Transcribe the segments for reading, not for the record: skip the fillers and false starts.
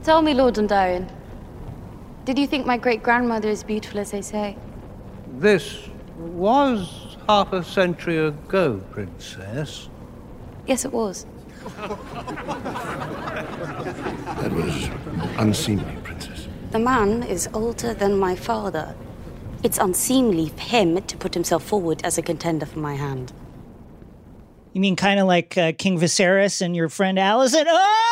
Tell me, Lord Dondarrion, did you think my great-grandmother as beautiful as they say? This was half a century ago, Princess. Yes, it was. That was unseemly, Princess. The man is older than my father. It's unseemly for him to put himself forward as a contender for my hand. You mean kind of like King Viserys and your friend Alicent?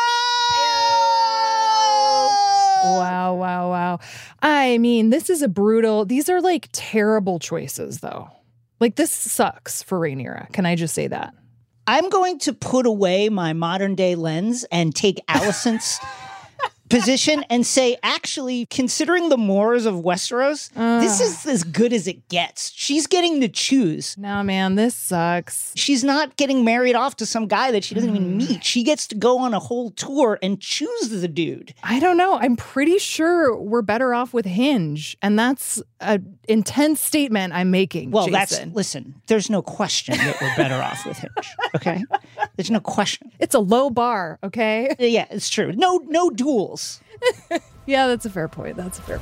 Oh! Wow. I mean, this is these are like terrible choices, though. Like, this sucks for Rhaenyra. Can I just say that? I'm going to put away my modern day lens and take Alicent's position and say, actually, considering the mores of Westeros, this is as good as it gets. She's getting to choose. No, man, this sucks. She's not getting married off to some guy that she doesn't even meet. She gets to go on a whole tour and choose the dude. I don't know. I'm pretty sure we're better off with Hinge. And that's an intense statement I'm making, Well, Jason. listen, there's no question that we're better off with Hinge, okay? There's no question. It's a low bar, okay? Yeah, it's true. No duels. Yeah, that's a fair point.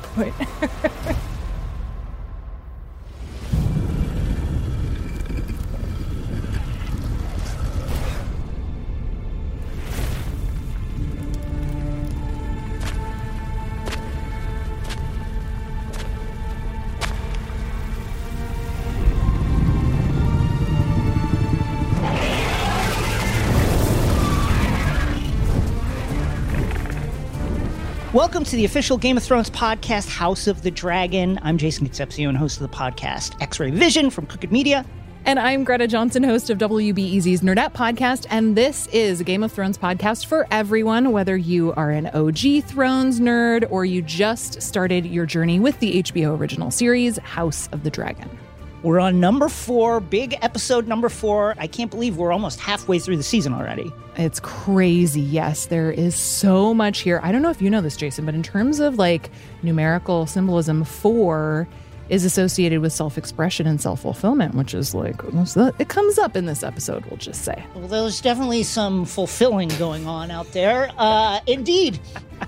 Welcome to the official Game of Thrones podcast, House of the Dragon. I'm Jason Concepcion, host of the podcast X-Ray Vision from Crooked Media. And I'm Greta Johnson, host of WBEZ's Nerdette podcast, and this is a Game of Thrones podcast for everyone, whether you are an OG Thrones nerd or you just started your journey with the HBO original series, House of the Dragon. We're on number 4, big episode number 4. I can't believe we're almost halfway through the season already. It's crazy. Yes, there is so much here. I don't know if you know this, Jason, but in terms of like numerical symbolism, 4 is associated with self-expression and self-fulfillment, which is like, it comes up in this episode, we'll just say. Well, there's definitely some fulfilling going on out there. Indeed.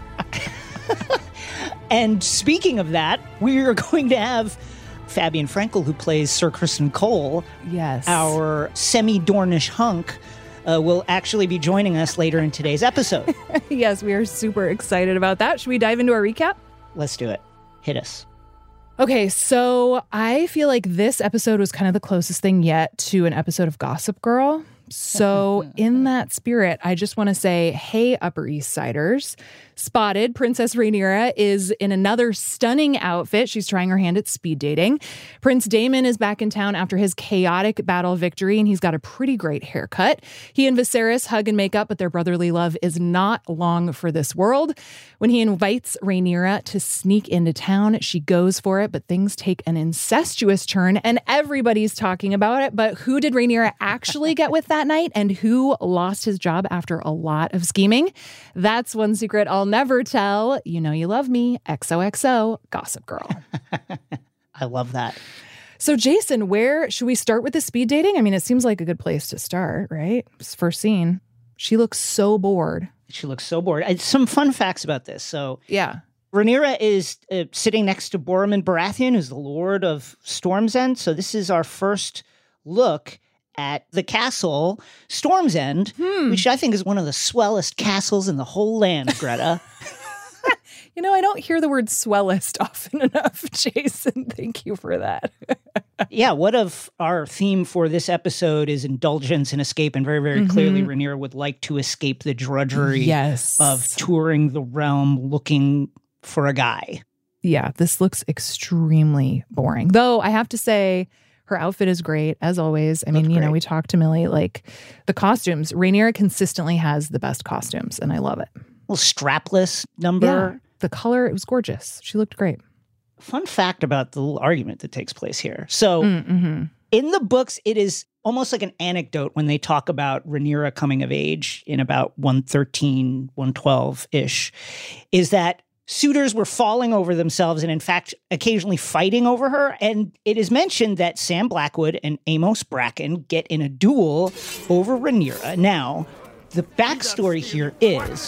And speaking of that, we're going to have Fabian Frankel, who plays Sir Criston Cole, yes, our semi-Dornish hunk, will actually be joining us later in today's episode. Yes, we are super excited about that. Should we dive into our recap? Let's do it. Hit us. Okay, so I feel like this episode was kind of the closest thing yet to an episode of Gossip Girl. So in that spirit, I just want to say, hey, Upper East Siders. Spotted, Princess Rhaenyra is in another stunning outfit. She's trying her hand at speed dating. Prince Daemon is back in town after his chaotic battle victory, and he's got a pretty great haircut. He and Viserys hug and make up, but their brotherly love is not long for this world. When he invites Rhaenyra to sneak into town, she goes for it, but things take an incestuous turn, and everybody's talking about it. But who did Rhaenyra actually get with that night, and who lost his job after a lot of scheming? That's one secret I'll never tell. You know you love me. XOXO, Gossip Girl. I love that. So, Jason, where should we start with the speed dating? I mean, it seems like a good place to start, right? First scene. She looks so bored. Some fun facts about this. So, yeah. Rhaenyra is sitting next to Boromund Baratheon, who's the Lord of Storm's End. So this is our first look at the castle, Storm's End, which I think is one of the swellest castles in the whole land, Greta. You know, I don't hear the word swellest often enough, Jason. Thank you for that. Yeah, what if our theme for this episode is indulgence and escape, and very, very clearly Rhaenyra would like to escape the drudgery of touring the realm looking for a guy. Yeah, this looks extremely boring. Though I have to say, her outfit is great, as always. I mean, you know, we talked to Millie, like the costumes. Rhaenyra consistently has the best costumes, and I love it. Little strapless number. Yeah, the color, it was gorgeous. She looked great. Fun fact about the little argument that takes place here. So in the books, it is almost like an anecdote when they talk about Rhaenyra coming of age in about 113, 112-ish, is that suitors were falling over themselves and, in fact, occasionally fighting over her. And it is mentioned that Sam Blackwood and Amos Bracken get in a duel over Rhaenyra. Now, the backstory here is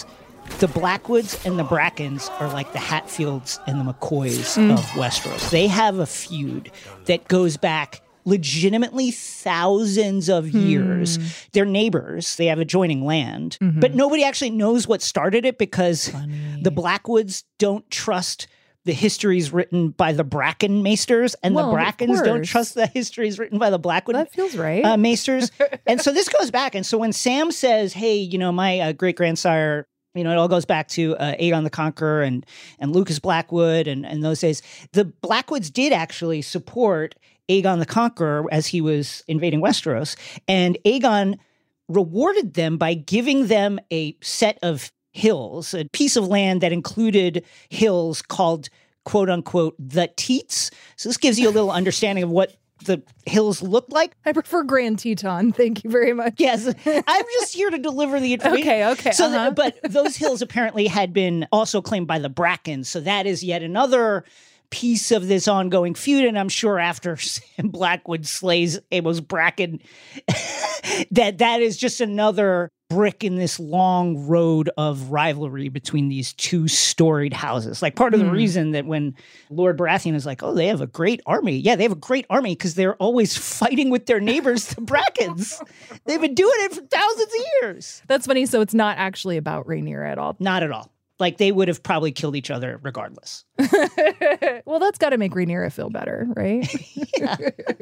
The Blackwoods and the Brackens are like the Hatfields and the McCoys of Westeros. They have a feud that goes back legitimately thousands of years. They're neighbors. They have adjoining land. But nobody actually knows what started it because the Blackwoods don't trust the histories written by the Bracken Maesters, and the Brackens don't trust the histories written by the Blackwood. That feels right. Maesters. And so this goes back. And so when Sam says, hey, you know, my great-grandsire, you know, it all goes back to Aegon the Conqueror and Lucas Blackwood and those days. The Blackwoods did actually support Aegon the Conqueror as he was invading Westeros. And Aegon rewarded them by giving them a set of hills, a piece of land that included hills called, quote unquote, the Teats. So this gives you a little understanding of what the hills look like. I prefer Grand Teton. Thank you very much. Yes. I'm just here to deliver the information. Okay. So but those hills apparently had been also claimed by the Brackens. So that is yet another piece of this ongoing feud. And I'm sure after Sam Blackwood slays Amos Bracken, that is just another brick in this long road of rivalry between these two storied houses. Like part of the reason that when Lord Baratheon is like, oh, they have a great army. Yeah, they have a great army because they're always fighting with their neighbors, the Brackens. They've been doing it for thousands of years. That's funny. So it's not actually about Rhaenyra at all. Not at all. Like they would have probably killed each other regardless. Well, that's got to make Rhaenyra feel better, right? Yeah.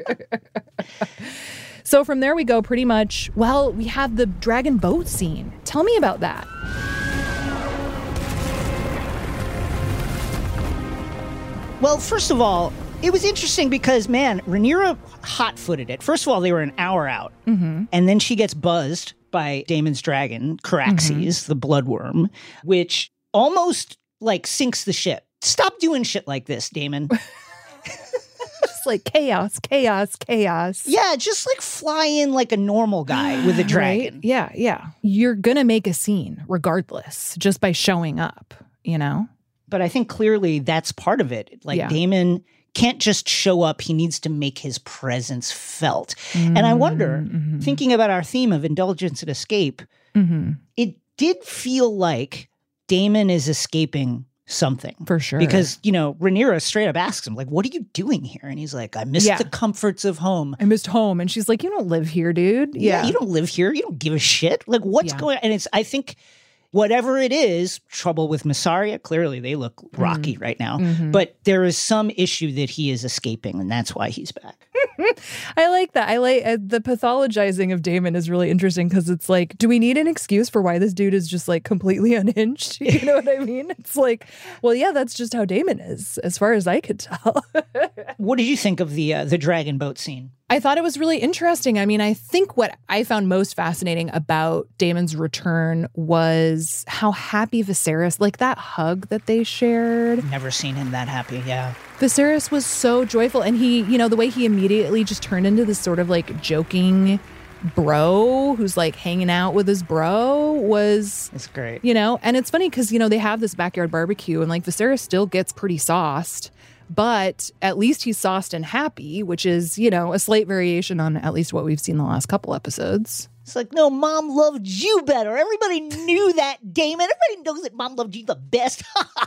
So from there we go pretty much, well, we have the dragon boat scene. Tell me about that. Well, first of all, it was interesting because, man, Rhaenyra hot-footed it. First of all, they were an hour out. And then she gets buzzed by Daemon's dragon, Caraxes, the bloodworm, which almost, like, sinks the ship. Stop doing shit like this, Daemon. Just like chaos. Yeah, just, like, fly in like a normal guy with a dragon. Right? Yeah. You're going to make a scene regardless, just by showing up, you know? But I think clearly that's part of it. Like, Daemon can't just show up. He needs to make his presence felt. And I wonder, thinking about our theme of indulgence and escape, it did feel like Daemon is escaping something. For sure. Because, you know, Rhaenyra straight up asks him, like, what are you doing here? And he's like, I missed the comforts of home. I missed home. And she's like, you don't live here, dude. Yeah, you don't live here. You don't give a shit. Like, what's going on? And I think whatever it is, trouble with Mysaria, clearly they look rocky right now. But there is some issue that he is escaping, and that's why he's back. I like that. I like the pathologizing of Daemon is really interesting because it's like, do we need an excuse for why this dude is just like completely unhinged? You know what I mean? It's like, well, yeah, that's just how Daemon is, as far as I could tell. What did you think of the dragon boat scene? I thought it was really interesting. I mean, I think what I found most fascinating about Daemon's return was how happy Viserys, like that hug that they shared. Never seen him that happy, yeah. Viserys was so joyful. And he, you know, the way he immediately just turned into this sort of like joking bro who's like hanging out with his bro was... It's great. You know, and it's funny because, you know, they have this backyard barbecue and like Viserys still gets pretty sauced. But at least he's sauced and happy, which is, you know, a slight variation on at least what we've seen the last couple episodes. It's like, no, Mom loved you better. Everybody knew that, Daemon. Everybody knows that Mom loved you the best.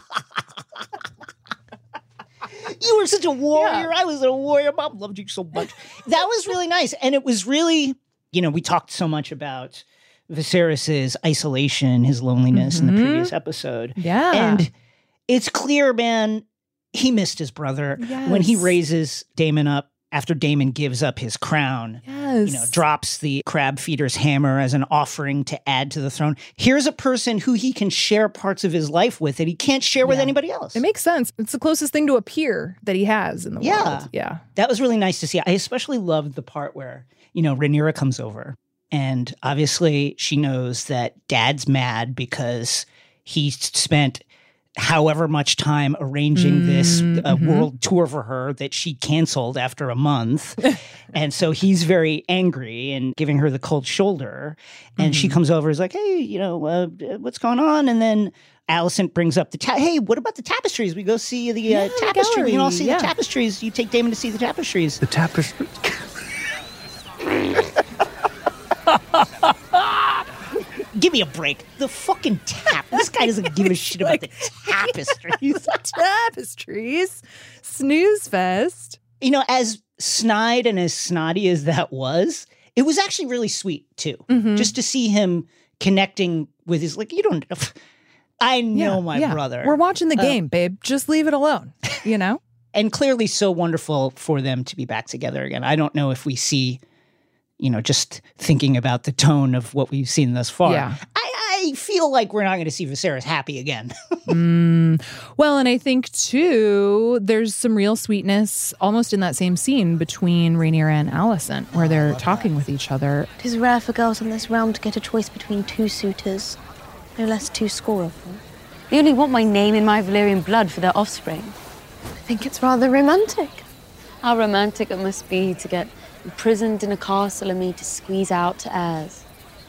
You were such a warrior. Yeah. I was a warrior. Mom loved you so much. That was really nice. And it was really, you know, we talked so much about Viserys' isolation, his loneliness in the previous episode. Yeah. And it's clear, man, he missed his brother. Yes. When he raises Daemon up after Daemon gives up his crown, yes. you know, drops the crab feeder's hammer as an offering to add to the throne. Here's a person who he can share parts of his life with that he can't share with anybody else. It makes sense. It's the closest thing to a peer that he has in the world. Yeah. That was really nice to see. I especially loved the part where, you know, Rhaenyra comes over and obviously she knows that Dad's mad because he spent however much time arranging this world tour for her that she canceled after a month. And so he's very angry and giving her the cold shoulder. And she comes over and is like, hey, you know, what's going on? And then Alicent brings up hey, what about the tapestries? We go see the tapestry. Gallery. We can all see the tapestries. You take Daemon to see the tapestries. The tapestry. Give me a break. The fucking tap. This guy doesn't give a shit about the tapestries. Tapestries. Snooze fest. You know, as snide and as snotty as that was, it was actually really sweet, too. Just to see him connecting with his, like, you don't, I know my brother. We're watching the game, babe. Just leave it alone, you know? And clearly so wonderful for them to be back together again. I don't know if we see, you know, just thinking about the tone of what we've seen thus far. Yeah. I feel like we're not going to see Viserys happy again. Well, and I think, too, there's some real sweetness almost in that same scene between Rhaenyra and Alicent, where they're talking with each other. It is rare for girls in this realm to get a choice between two suitors, no less 2 score of them. They only want my name in my Valyrian blood for their offspring. I think it's rather romantic. How romantic it must be to get imprisoned in a castle and me to squeeze out heirs.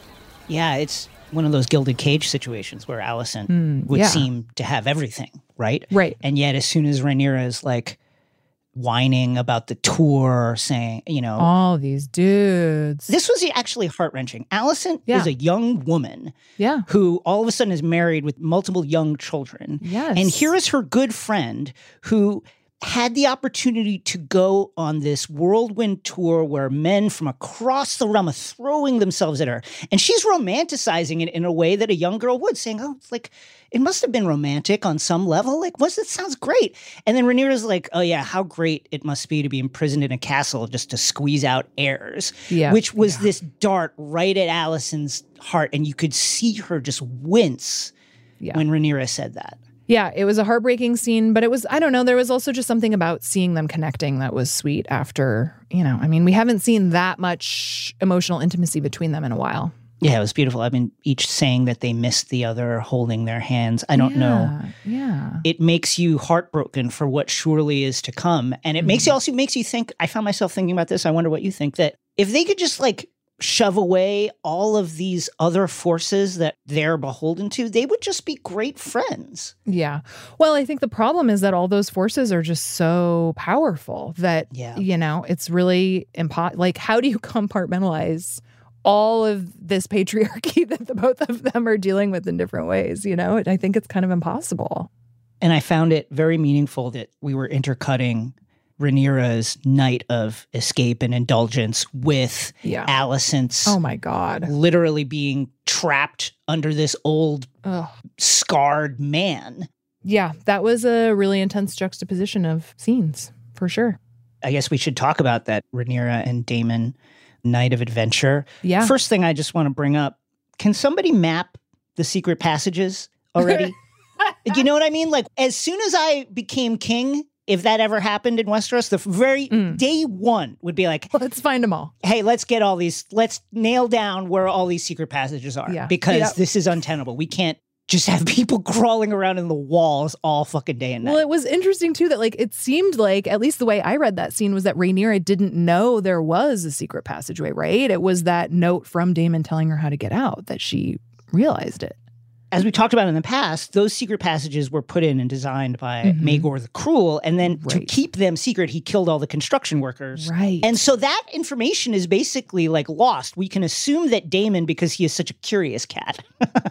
Yeah, it's one of those gilded cage situations where Alicent would seem to have everything, right? Right. And yet as soon as Rhaenyra is like whining about the tour, saying, you know, all these dudes. This was actually heart-wrenching. Alicent is a young woman who all of a sudden is married with multiple young children. Yes. And here is her good friend who had the opportunity to go on this whirlwind tour where men from across the realm are throwing themselves at her. And she's romanticizing it in a way that a young girl would, saying, oh, it's like, it must have been romantic on some level. Like, it sounds great. And then Rhaenyra's like, oh yeah, how great it must be to be imprisoned in a castle just to squeeze out heirs. Yeah. Which was this dart right at Alicent's heart. And you could see her just wince when Rhaenyra said that. Yeah, it was a heartbreaking scene, but it was, I don't know, there was also just something about seeing them connecting that was sweet after, you know, I mean, we haven't seen that much emotional intimacy between them in a while. Yeah, it was beautiful. I mean, each saying that they missed the other, holding their hands. I don't know. Yeah. It makes you heartbroken for what surely is to come. And it makes you think, I found myself thinking about this, I wonder what you think, that if they could just like shove away all of these other forces that they're beholden to, they would just be great friends. Yeah. Well, I think the problem is that all those forces are just so powerful that, you know, it's really like, how do you compartmentalize all of this patriarchy that the both of them are dealing with in different ways? You know, I think it's kind of impossible. And I found it very meaningful that we were intercutting Rhaenyra's night of escape and indulgence with Alicent's oh my God, literally being trapped under this old scarred man. Yeah, that was a really intense juxtaposition of scenes, for sure. I guess we should talk about that Rhaenyra and Daemon night of adventure. Yeah. First thing I just want to bring up, can somebody map the secret passages already? You know what I mean? Like, as soon as I became king, if that ever happened in Westeros, the very day one would be like, let's find them all. Hey, let's nail down where all these secret passages are because this is untenable. We can't just have people crawling around in the walls all fucking day and night. Well, it was interesting too that like it seemed like, at least the way I read that scene, was that Rhaenyra didn't know there was a secret passageway, right? It was that note from Daemon telling her how to get out that she realized it. As we talked about in the past, those secret passages were put in and designed by Maegor the Cruel. And then to keep them secret, he killed all the construction workers. Right. And so that information is basically like lost. We can assume that Daemon, because he is such a curious cat,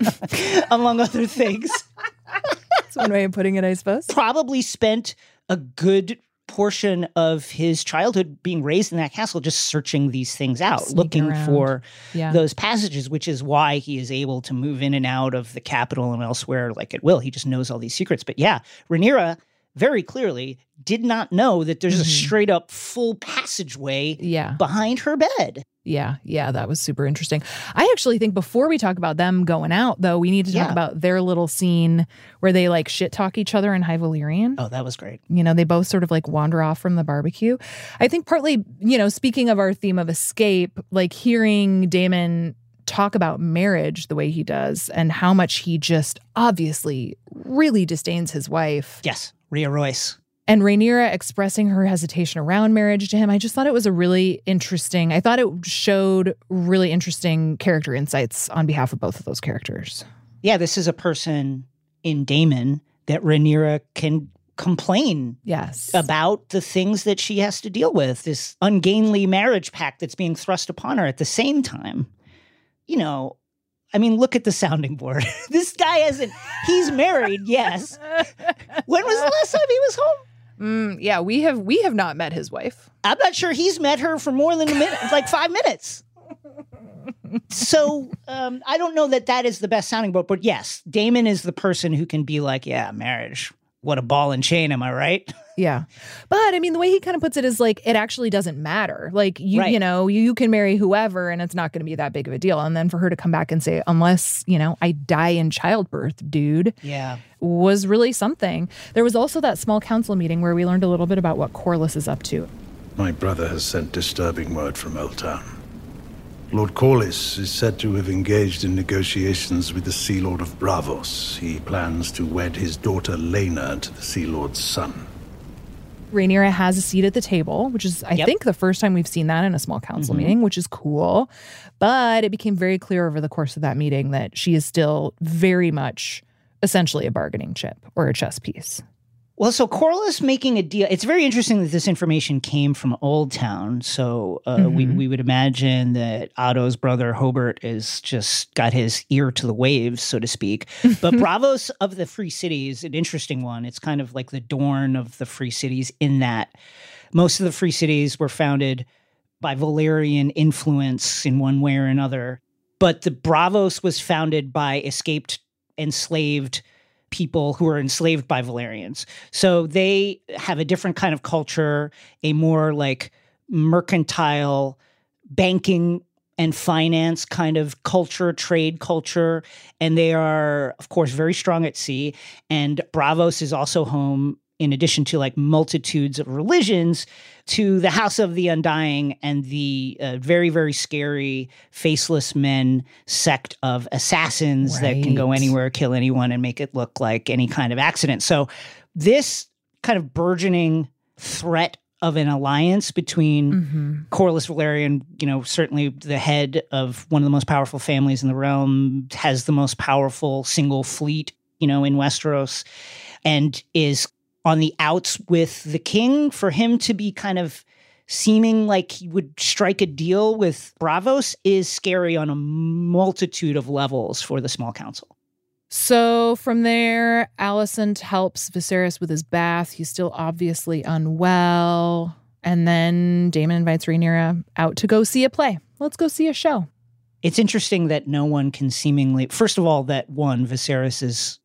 among other things. That's one way of putting it, I suppose. Probably spent a good portion of his childhood being raised in that castle, just searching these things out, sneaking looking around for those passages, which is why he is able to move in and out of the capital and elsewhere like at will. He just knows all these secrets. But yeah, Rhaenyra very clearly did not know that there's a straight up full passageway behind her bed. Yeah, that was super interesting. I actually think before we talk about them going out, though, we need to talk about their little scene where they like shit talk each other in High Valyrian. Oh, that was great. You know, they both sort of like wander off from the barbecue. I think partly, you know, speaking of our theme of escape, like hearing Daemon talk about marriage the way he does and how much he just obviously really disdains his wife. Yes, Rhea Royce. And Rhaenyra expressing her hesitation around marriage to him. I just thought it was a really interesting, I thought it showed really interesting character insights on behalf of both of those characters. Yeah, this is a person in Daemon that Rhaenyra can complain about the things that she has to deal with, this ungainly marriage pact that's being thrust upon her at the same time. You know, I mean, look at the sounding board. This guy he's married, yes. When was the last time he was home? Yeah, we have not met his wife. I'm not sure he's met her for more than a minute, like 5 minutes. So I don't know that is the best sounding board, but yes, Daemon is the person who can be like, yeah, marriage, what a ball and chain, am I right? Yeah. But I mean, the way he kind of puts it is like, it actually doesn't matter. Like, Right. you can marry whoever and it's not going to be that big of a deal. And then for her to come back and say, unless, I die in childbirth, dude, Yeah. was really something. There was also that small council meeting where we learned a little bit about what Corlys is up to. My brother has sent disturbing word from Old Town. Lord Corlys is said to have engaged in negotiations with the Sea Lord of Braavos. He plans to wed his daughter Laena to the Sea Lord's son. Rhaenyra has a seat at the table, which is, I Yep. think, the first time we've seen that in a small council meeting, which is cool. But it became very clear over the course of that meeting that she is still very much essentially a bargaining chip or a chess piece. Well, so Corlys making a deal. It's very interesting that this information came from Old Town. So we would imagine that Otto's brother Hobart is just got his ear to the waves, so to speak. But Braavos of the Free Cities, an interesting one. It's kind of like the Dorne of the Free Cities in that most of the Free Cities were founded by Valyrian influence in one way or another. But the Braavos was founded by escaped, enslaved people who are enslaved by Valyrians. So they have a different kind of culture, a more like mercantile banking and finance kind of culture, trade culture. And they are, of course, very strong at sea. And Braavos is also home, in addition to like multitudes of religions, to the House of the Undying and the very, very scary Faceless Men sect of assassins that can go Right. anywhere, kill anyone, and make it look like any kind of accident. So this kind of burgeoning threat of an alliance between Corlys Velaryon, certainly the head of one of the most powerful families in the realm, has the most powerful single fleet, in Westeros, and is on the outs with the king. For him to be kind of seeming like he would strike a deal with Braavos is scary on a multitude of levels for the small council. So from there, Alicent helps Viserys with his bath. He's still obviously unwell. And then Daemon invites Rhaenyra out to go see a play. Let's go see a show. It's interesting that no one can seemingly, first of all, that one, Viserys's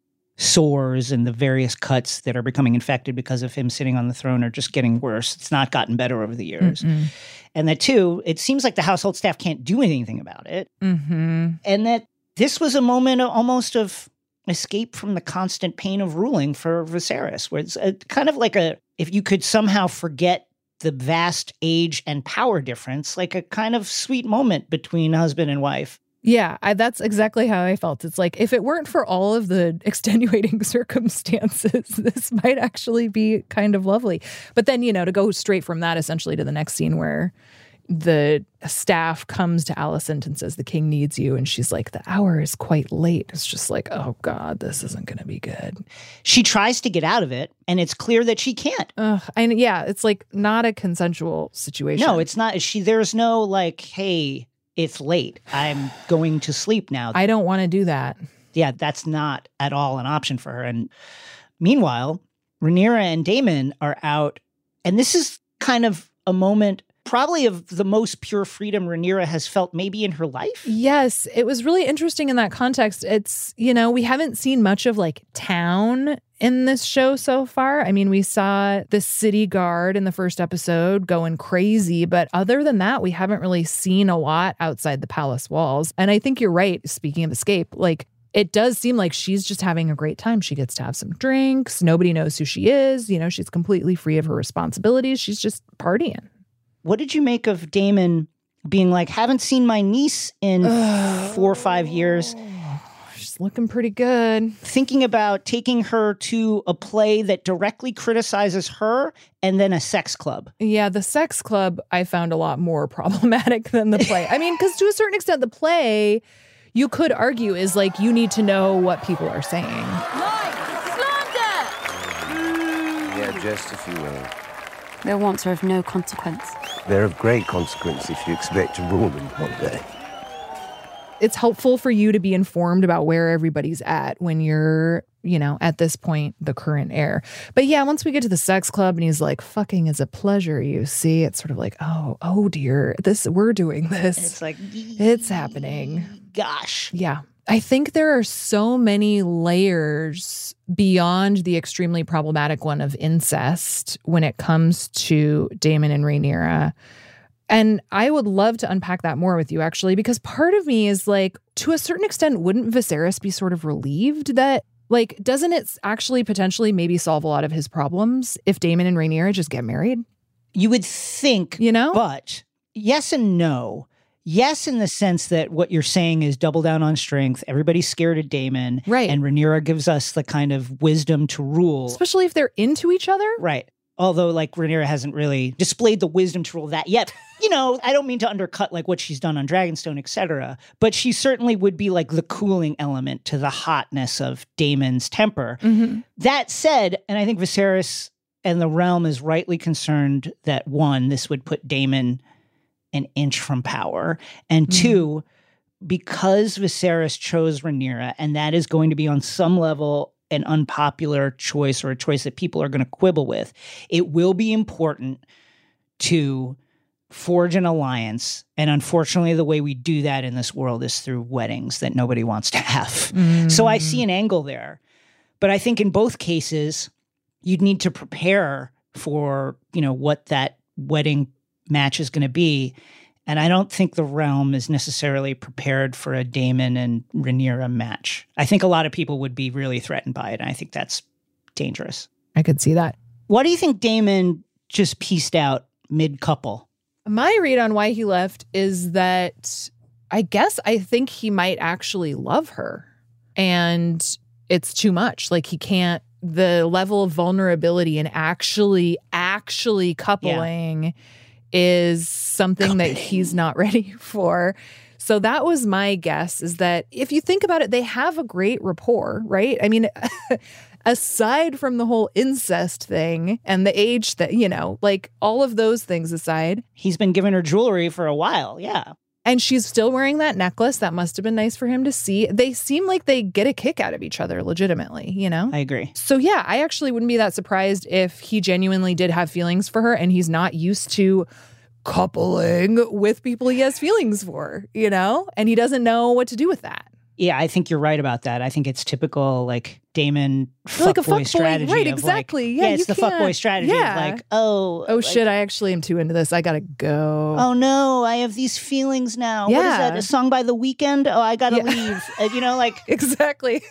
sores and the various cuts that are becoming infected because of him sitting on the throne are just getting worse. It's not gotten better over the years. And that two, it seems like the household staff can't do anything about it. And that this was a moment almost of escape from the constant pain of ruling for Viserys, where it's kind of like if you could somehow forget the vast age and power difference, like a kind of sweet moment between husband and wife. Yeah, that's exactly how I felt. It's like, if it weren't for all of the extenuating circumstances, this might actually be kind of lovely. But then, to go straight from that essentially to the next scene where the staff comes to Alicent and says, the king needs you. And she's like, the hour is quite late. It's just like, oh God, this isn't going to be good. She tries to get out of it, and it's clear that she can't. And yeah, it's like not a consensual situation. No, it's not. There's no like, hey, it's late, I'm going to sleep now. I don't want to do that. Yeah, that's not at all an option for her. And meanwhile, Rhaenyra and Daemon are out, and this is kind of a moment probably of the most pure freedom Rhaenyra has felt maybe in her life. Yes, it was really interesting in that context. It's, we haven't seen much of like town in this show so far. I mean, we saw the city guard in the first episode going crazy, but other than that, we haven't really seen a lot outside the palace walls. And I think you're right, speaking of escape, like it does seem like she's just having a great time. She gets to have some drinks. Nobody knows who she is. She's completely free of her responsibilities. She's just partying. What did you make of Daemon being like, haven't seen my niece in 4 or 5 years? She's looking pretty good. Thinking about taking her to a play that directly criticizes her and then a sex club. Yeah, the sex club I found a lot more problematic than the play. I mean, because to a certain extent, the play, you could argue, is like you need to know what people are saying. Yeah, just if you will. Their wants are of no consequence. They're of great consequence if you expect to rule them one day. it's helpful for you to be informed about where everybody's at when you're, at this point, the current heir. But yeah, once we get to the sex club and he's like, fucking is a pleasure, you see, it's sort of like, oh dear, we're doing this. It's like, it's happening. Gosh. Yeah. I think there are so many layers beyond the extremely problematic one of incest when it comes to Daemon and Rhaenyra. And I would love to unpack that more with you, actually, because part of me is like, to a certain extent, wouldn't Viserys be sort of relieved that, like, doesn't it actually potentially maybe solve a lot of his problems if Daemon and Rhaenyra just get married? You would think, but yes and no. Yes, in the sense that what you're saying is double down on strength. Everybody's scared of Daemon. Right. And Rhaenyra gives us the kind of wisdom to rule. Especially if they're into each other. Right. Although, like, Rhaenyra hasn't really displayed the wisdom to rule that yet. I don't mean to undercut, like, what she's done on Dragonstone, etc. But she certainly would be, like, the cooling element to the hotness of Daemon's temper. Mm-hmm. That said, and I think Viserys and the realm is rightly concerned that, one, this would put Daemon an inch from power. And two, because Viserys chose Rhaenyra, and that is going to be on some level an unpopular choice or a choice that people are going to quibble with, it will be important to forge an alliance. And unfortunately, the way we do that in this world is through weddings that nobody wants to have. So I see an angle there. But I think in both cases, you'd need to prepare for, what that wedding match is going to be. And I don't think the realm is necessarily prepared for a Daemon and Rhaenyra match. I think a lot of people would be really threatened by it, and I think that's dangerous. I could see that. Why do you think Daemon just pieced out mid-couple? My read on why he left is that I think he might actually love her. And it's too much. Like, he can't, the level of vulnerability and actually coupling is something that he's not ready for. So that was my guess, is that if you think about it, they have a great rapport, right? I mean, aside from the whole incest thing and the age that, like all of those things aside. He's been giving her jewelry for a while, yeah. And she's still wearing that necklace. That must have been nice for him to see. They seem like they get a kick out of each other legitimately, I agree. So yeah, I actually wouldn't be that surprised if he genuinely did have feelings for her and he's not used to coupling with people he has feelings for, and he doesn't know what to do with that. Yeah, I think you're right about that. I think it's typical, like, Daemon fuckboy strategy. Right, of exactly. Like, it's the fuckboy strategy of like, like, shit, I actually am too into this. I gotta go. Oh no, I have these feelings now. Yeah. What is that, a song by The Weeknd? Oh, I gotta leave. Exactly.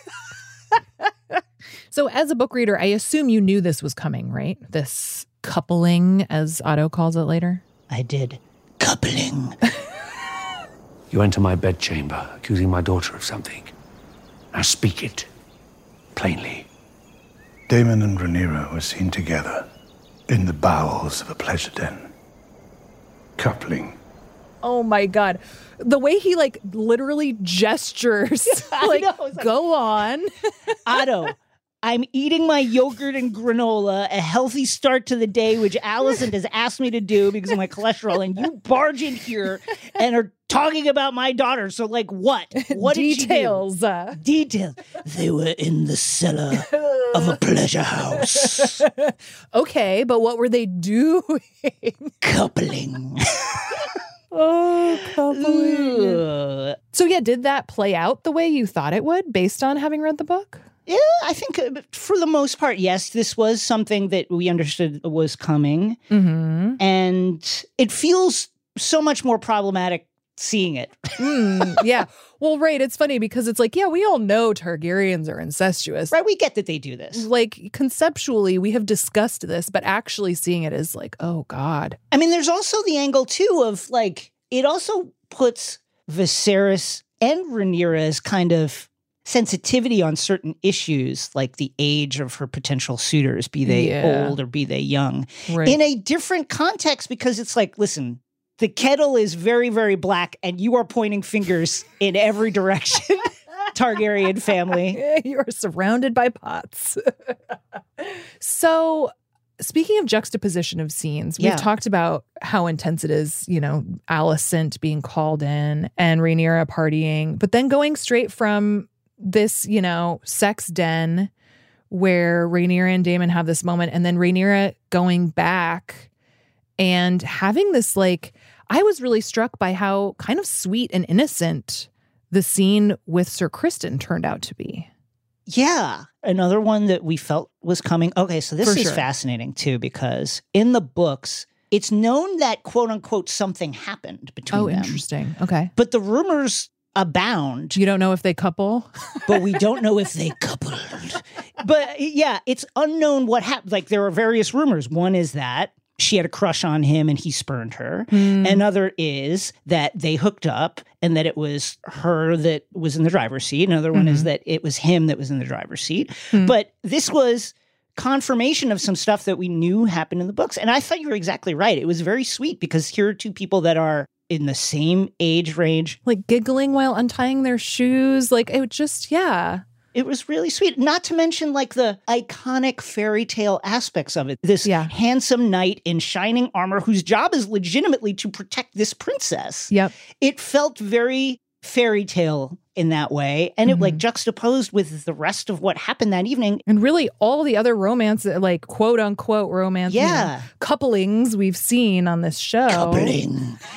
So as a book reader, I assume you knew this was coming, right? This coupling, as Otto calls it later. I did. Coupling. You enter my bedchamber, accusing my daughter of something. Now speak it, plainly. Daemon and Rhaenyra were seen together in the bowels of a pleasure den. Coupling. Oh my God. The way he, literally gestures. Go on. Otto, I'm eating my yogurt and granola, a healthy start to the day, which Allison has asked me to do because of my cholesterol, and you barge in here and are talking about my daughter. So, what? What Details. Did she do? Details. They were in the cellar of a pleasure house. Okay, but what were they doing? Coupling. Oh, coupling. So, yeah, did that play out the way you thought it would based on having read the book? Yeah, I think for the most part, yes, this was something that we understood was coming. Mm-hmm. And it feels so much more problematic seeing it. Yeah. Well, right. It's funny because it's like, yeah, we all know Targaryens are incestuous. Right. We get that they do this. Conceptually, we have discussed this, but actually seeing it is like, oh, God. I mean, there's also the angle, too, of it also puts Viserys and Rhaenyra's kind of sensitivity on certain issues, like the age of her potential suitors, be they old or be they young, in a different context, because it's like, listen, the kettle is very, very black and you are pointing fingers in every direction. Targaryen family. You are surrounded by pots. So speaking of juxtaposition of scenes, Yeah. we've talked about how intense it is, Alicent being called in and Rhaenyra partying, but then going straight from this, sex den where Rhaenyra and Daemon have this moment, and then Rhaenyra going back and having this, I was really struck by how kind of sweet and innocent the scene with Sir Criston turned out to be. Yeah. Another one that we felt was coming. Okay, so this For is sure. fascinating too, because in the books, it's known that quote unquote something happened between them. Interesting. Okay. But the rumors abound. You don't know if they couple? But we don't know if they coupled. But yeah, it's unknown what happened. Like there are various rumors. One is that she had a crush on him and he spurned her. Another is that they hooked up and that it was her that was in the driver's seat. Another one is that it was him that was in the driver's seat. But this was confirmation of some stuff that we knew happened in the books. And I thought you were exactly right. It was very sweet because here are two people that are in the same age range. Like giggling while untying their shoes. Like it just, yeah. It was really sweet. Not to mention like the iconic fairy tale aspects of it. This handsome knight in shining armor whose job is legitimately to protect this princess. Yep. It felt very fairy tale in that way. And it like juxtaposed with the rest of what happened that evening. And really all the other romance, like quote unquote romance, couplings we've seen on this show. Coupling.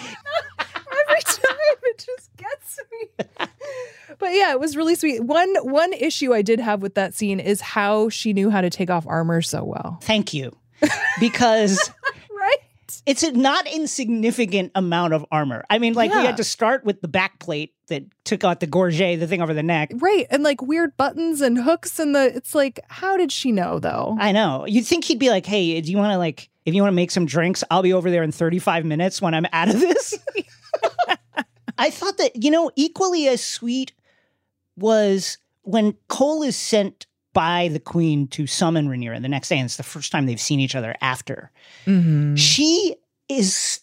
Every time it just gets me. But yeah, it was really sweet. One issue I did have with that scene is how she knew how to take off armor so well. Thank you. Because right? It's a not insignificant amount of armor. I mean, we had to start with the back plate that took out the gorget, the thing over the neck. Right. And like weird buttons and hooks and it's like, how did she know though? I know. You'd think he'd be like, hey, do you want to if you want to make some drinks, I'll be over there in 35 minutes when I'm out of this. I thought that, equally as sweet was when Cole is sent by the queen to summon Rhaenyra the next day, and it's the first time they've seen each other after. She is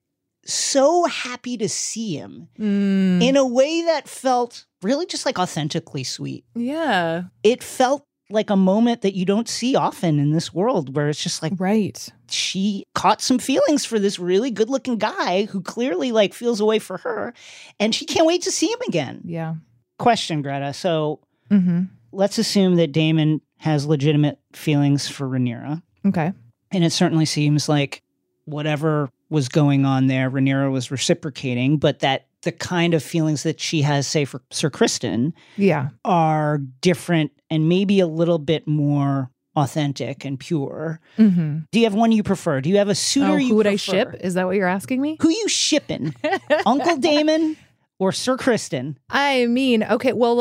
so happy to see him in a way that felt really just authentically sweet. Yeah. It felt like a moment that you don't see often in this world where it's just right. She caught some feelings for this really good looking guy who clearly feels a way for her, and she can't wait to see him again. Yeah. Question, Greta. So let's assume that Daemon has legitimate feelings for Rhaenyra. Okay. And it certainly seems like whatever was going on there, Rhaenyra was reciprocating, but that the kind of feelings that she has, say, for Sir Criston are different and maybe a little bit more authentic and pure. Do you have one you prefer? Do you have a suitor you who would prefer? I ship? Is that what you're asking me? Who you shipping? Uncle Daemon or Sir Criston? I mean, okay, well,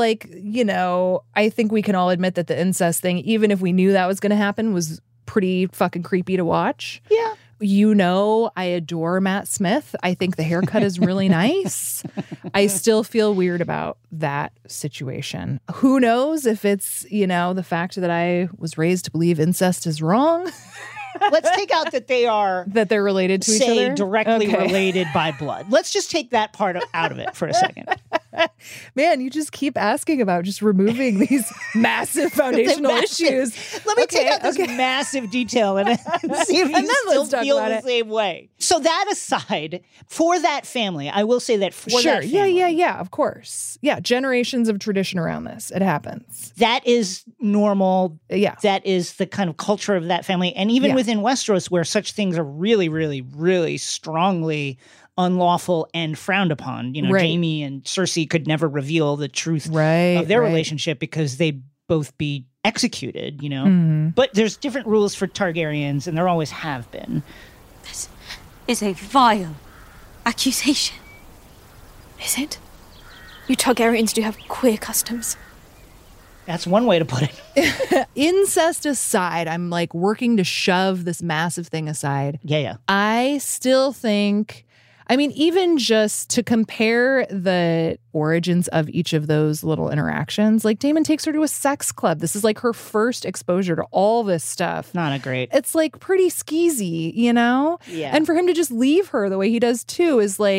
I think we can all admit that the incest thing, even if we knew that was going to happen, was pretty fucking creepy to watch. Yeah. I adore Matt Smith. I think the haircut is really nice. I still feel weird about that situation. Who knows if it's, the fact that I was raised to believe incest is wrong. Let's take out that they're related to each other. Directly related by blood. Let's just take that part out of it for a second. Man, you just keep asking about just removing these massive foundational issues. Let me take out this massive detail and see if you still feel the same way. So that aside, for that family, I will say that for that family. Yeah, of course. Yeah, generations of tradition around this. It happens. That is normal. Yeah. That is the kind of culture of that family. And even within Westeros, where such things are really, really, really strongly unlawful and frowned upon. Jaime and Cersei could never reveal the truth of their relationship because they'd both be executed, But there's different rules for Targaryens, and there always have been. This is a vile accusation. Is it? You Targaryens do have queer customs. That's one way to put it. Incest aside, I'm working to shove this massive thing aside. Yeah. I still think, even just to compare the origins of each of those little interactions, Daemon takes her to a sex club. This is her first exposure to all this stuff. Not a great. It's pretty skeezy, Yeah. And for him to just leave her the way he does too is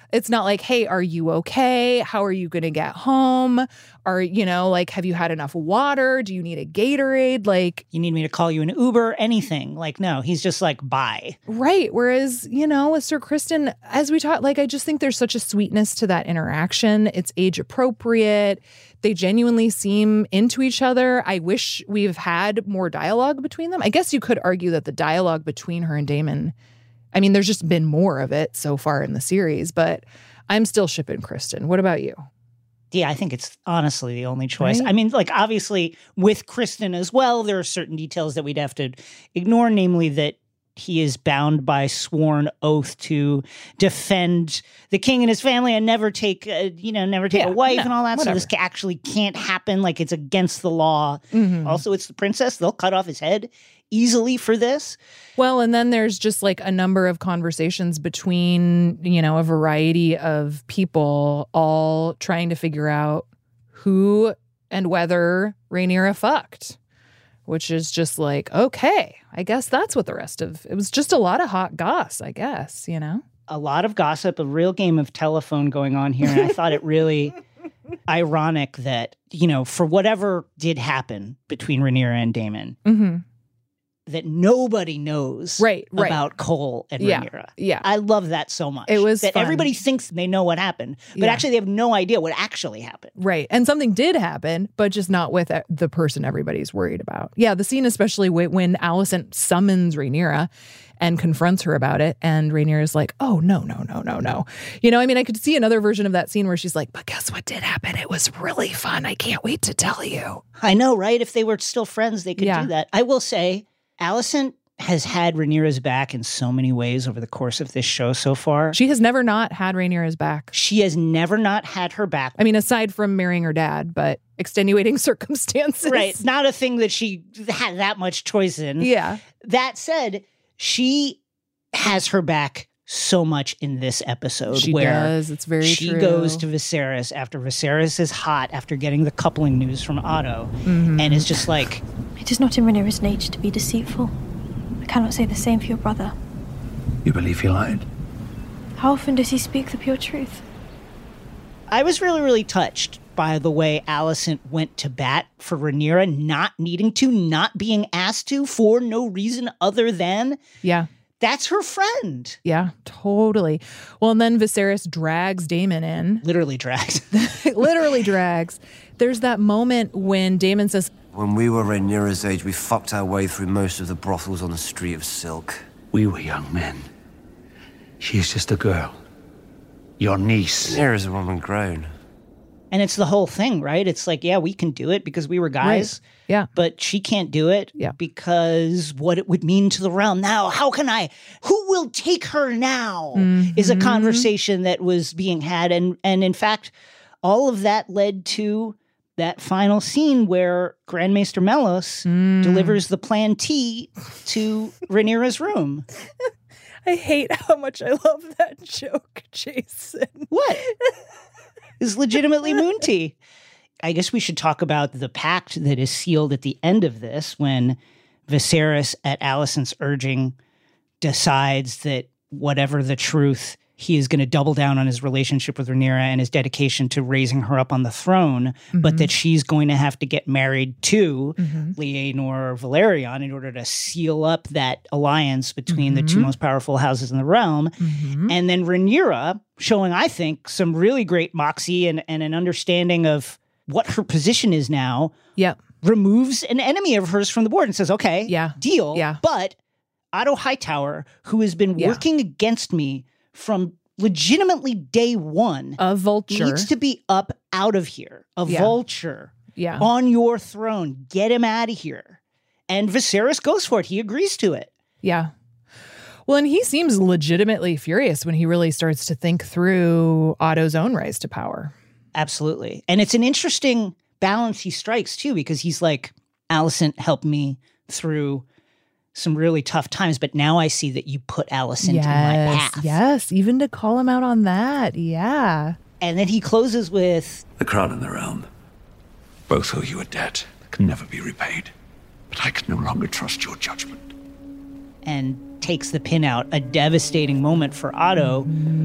It's not like, hey, are you okay? How are you going to get home? Are, like, have you had enough water? Do you need a Gatorade? Like, you need me to call you an Uber? Anything. Like, no, he's just like, bye. Right. Whereas, with Sir Criston, as we talked, like, I just think there's such a sweetness to that interaction. It's age appropriate. They genuinely seem into each other. I wish we've had more dialogue between them. I guess you could argue that the dialogue between her and Daemon, I mean, there's just been more of it so far in the series, but I'm still shipping Criston. What about you? Yeah, I think it's honestly the only choice. Right? I mean, like, obviously, with Criston as well, there are certain details that we'd have to ignore, namely that he is bound by sworn oath to defend the king and his family and never take a wife and all that. Whatever. So this actually can't happen. Like, it's against the law. Also, it's the princess. They'll cut off his head easily for this. Well, and then there's just like a number of conversations between, a variety of people all trying to figure out who and whether Rhaenyra fucked, which is just like, okay, I guess that's what it was just a lot of hot goss, I guess, A lot of gossip, a real game of telephone going on here. And I thought it really ironic that, for whatever did happen between Rhaenyra and Daemon, that nobody knows about Cole and Rhaenyra. Yeah. I love that so much. It was that fun. Everybody thinks they know what happened, but actually they have no idea what actually happened. Right. And something did happen, but just not with the person everybody's worried about. Yeah, the scene especially when Alicent summons Rhaenyra and confronts her about it, and Rhaenyra's like, oh, no. I could see another version of that scene where she's like, but guess what did happen? It was really fun. I can't wait to tell you. I know, right? If they were still friends, they could do that. I will say, Alicent has had Rhaenyra's back in so many ways over the course of this show so far. She has never not had Rhaenyra's back. She has never not had her back. I mean, aside from marrying her dad, but extenuating circumstances. Right. Not a thing that she had that much choice in. Yeah. That said, she has her back so much in this episode. She where does. It's very she true. goes to Viserys after Viserys is hot after getting the coupling news from Otto and is just like, It is not in Rhaenyra's nature to be deceitful. I cannot say the same for your brother. You believe he lied? How often does he speak the pure truth? I was really, really touched by the way Alicent went to bat for Rhaenyra, not needing to, not being asked to, for no reason other than that's her friend. Yeah, totally. Well, and then Viserys drags Daemon in. Literally drags. Literally drags. There's that moment when Daemon says, when we were Rhaenyra's age, we fucked our way through most of the brothels on the Street of Silk. We were young men. She is just a girl. Your niece. Rhaenyra's a woman grown. And it's the whole thing, right? It's like, yeah, we can do it because we were guys. Right. Yeah. But she can't do it because what it would mean to the realm. Now, who will take her now is a conversation that was being had. And in fact, all of that led to that final scene where Grand Maester Mellos delivers the plan T to Rhaenyra's room. I hate how much I love that joke, Jason. What? Is legitimately moon tea. I guess we should talk about the pact that is sealed at the end of this when Viserys, at Alicent's urging, decides that whatever the truth, he is going to double down on his relationship with Rhaenyra and his dedication to raising her up on the throne, but that she's going to have to get married to Laenor Velaryon in order to seal up that alliance between the two most powerful houses in the realm. And then Rhaenyra, showing, I think, some really great moxie and an understanding of what her position is now, removes an enemy of hers from the board and says, okay, deal. But Otto Hightower, who has been working against me from legitimately day one, a vulture, needs to be up out of here. A vulture on your throne. Get him out of here. And Viserys goes for it. He agrees to it. Yeah. Well, and he seems legitimately furious when he really starts to think through Otto's own rise to power. Absolutely. And it's an interesting balance he strikes, too, because he's like, Alicent helped me through some really tough times, but now I see that you put Alicent in my path. Yes, even to call him out on that. Yeah. And then he closes with, the crown and the realm. Both owe you a debt that can never be repaid. But I can no longer trust your judgment. and takes the pin out. A devastating moment for Otto,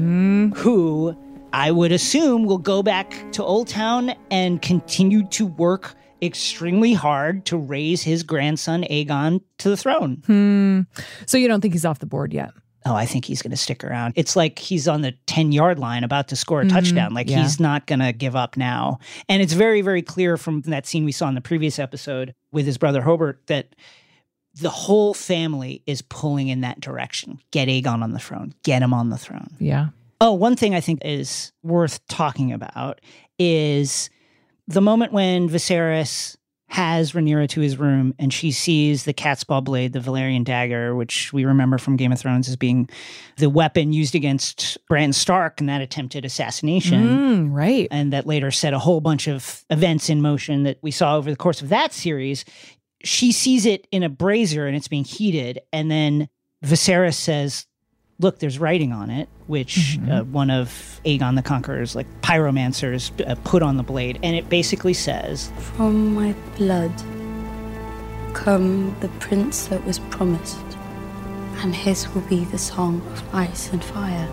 who I would assume will go back to Old Town and continue to work extremely hard to raise his grandson Aegon to the throne. So you don't think he's off the board yet? Oh, I think he's going to stick around. It's like he's on the 10-yard line about to score a touchdown. Like, he's not going to give up now. And it's very, very clear from that scene we saw in the previous episode with his brother Hobart that the whole family is pulling in that direction. Get Aegon on the throne. Get him on the throne. Yeah. Oh, one thing I think is worth talking about is the moment when Viserys has Rhaenyra to his room and she sees the cat's paw blade, the Valyrian dagger, which we remember from Game of Thrones as being the weapon used against Bran Stark in that attempted assassination. Right. And that later set a whole bunch of events in motion that we saw over the course of that series. She sees it in a brazier and it's being heated. And then Viserys says, look, there's writing on it, which one of Aegon the Conqueror's like pyromancers put on the blade. And it basically says, "From my blood come the prince that was promised, and his will be the song of ice and fire."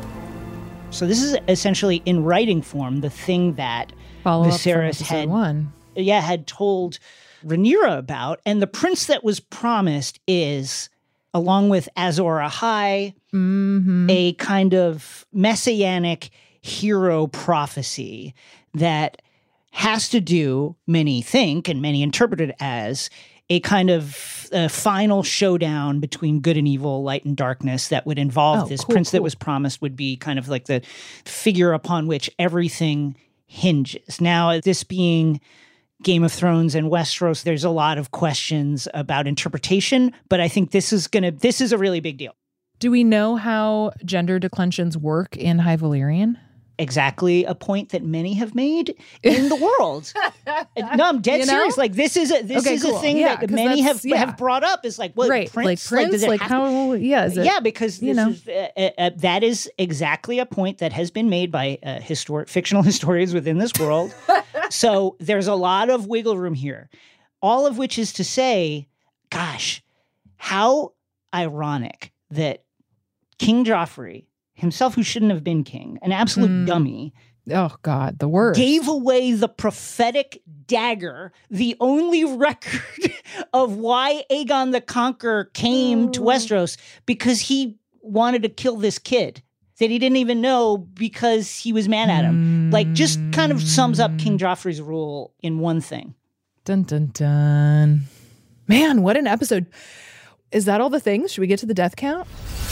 So this is essentially in writing form the thing that Viserys had told Rhaenyra about. And the prince that was promised is, along with Azor Ahai, a kind of messianic hero prophecy that has to do, many think, and many interpret it as, a kind of final showdown between good and evil, light and darkness, that would involve this prince that was promised would be kind of like the figure upon which everything hinges. Now, this being Game of Thrones and Westeros, there's a lot of questions about interpretation, but I think this is a really big deal. Do we know how gender declensions work in High Valyrian? Exactly a point that many have made in the world. No, I'm dead serious. Like, this is a thing that many have brought up. Is like, what, right, Prince? Like Prince, like how? Yeah, is it, yeah, because that is exactly a point that has been made by fictional historians within this world. So there's a lot of wiggle room here. All of which is to say, gosh, how ironic that King Joffrey himself, who shouldn't have been king, an absolute dummy. Oh, God, the worst. Gave away the prophetic dagger, the only record of why Aegon the Conqueror came to Westeros, because he wanted to kill this kid that he didn't even know because he was mad at him. Like, just kind of sums up King Joffrey's rule in one thing. Dun, dun, dun. Man, what an episode. Is that all the things? Should we get to the death count?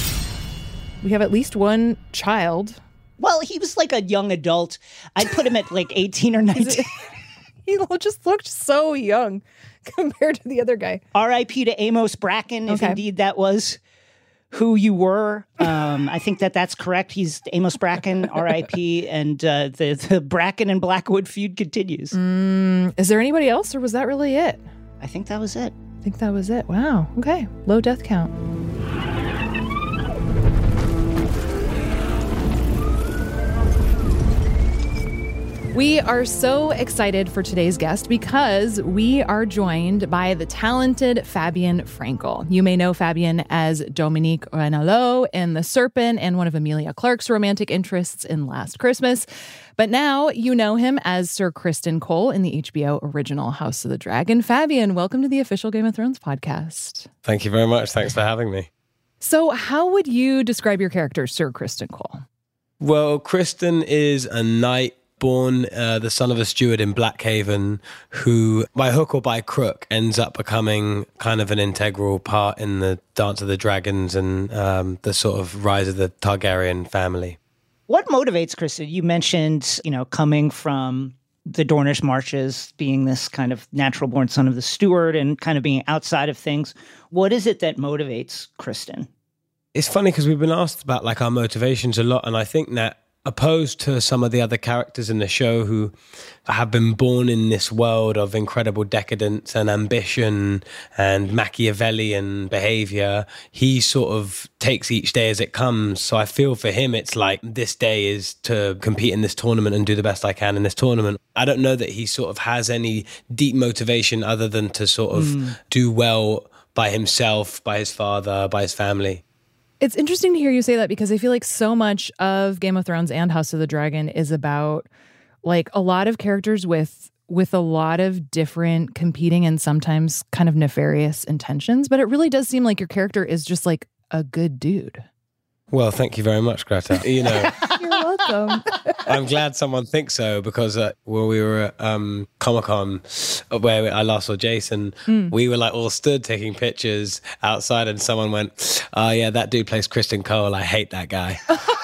We have at least one child. Well, he was like a young adult. I'd put him at like 18 or 19. He just looked so young compared to the other guy. R.I.P. to Amos Bracken, if indeed that was who you were. I think that's correct. He's Amos Bracken, R.I.P. And the Bracken and Blackwood feud continues. Is there anybody else, or was that really it? I think that was it. Wow. Okay. Low death count. We are so excited for today's guest because we are joined by the talented Fabian Frankel. You may know Fabian as Dominique Renalot in The Serpent and one of Emilia Clarke's romantic interests in Last Christmas. But now you know him as Sir Criston Cole in the HBO original House of the Dragon. Fabian, welcome to the official Game of Thrones podcast. Thank you very much. Thanks for having me. So how would you describe your character, Sir Criston Cole? Well, Criston is a knight born the son of a steward in Blackhaven who, by hook or by crook, ends up becoming kind of an integral part in the Dance of the Dragons and the sort of rise of the Targaryen family. What motivates Criston? You mentioned, coming from the Dornish marches, being this kind of natural-born son of the steward and kind of being outside of things. What is it that motivates Criston? It's funny because we've been asked about like our motivations a lot, and I think that opposed to some of the other characters in the show who have been born in this world of incredible decadence and ambition and Machiavellian behavior, he sort of takes each day as it comes. So I feel for him, it's like this day is to compete in this tournament and do the best I can in this tournament. I don't know that he sort of has any deep motivation other than to sort of do well by himself, by his father, by his family. It's interesting to hear you say that because I feel like so much of Game of Thrones and House of the Dragon is about like a lot of characters with a lot of different competing and sometimes kind of nefarious intentions. But it really does seem like your character is just like a good dude. Well, thank you very much, Greta. You know, you're welcome. I'm glad someone thinks so because when we were at Comic-Con, where I last saw Jason, we were like all stood taking pictures outside, and someone went, "Oh yeah, that dude plays Kristen Cole. I hate that guy."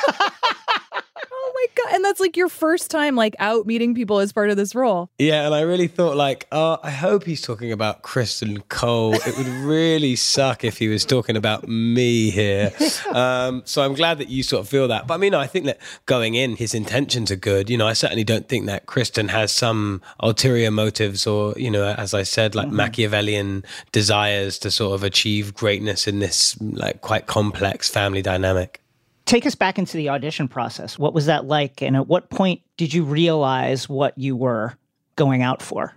And that's like your first time like out meeting people as part of this role. Yeah, and I really thought like, I hope he's talking about Kristen Cole. It would really suck if he was talking about me here. So I'm glad that you sort of feel that. But I mean, I think that going in, his intentions are good. You know, I certainly don't think that Kristen has some ulterior motives or, you know, as I said, like Machiavellian desires to sort of achieve greatness in this like quite complex family dynamic. Take us back into the audition process. What was that like? And at what point did you realize what you were going out for?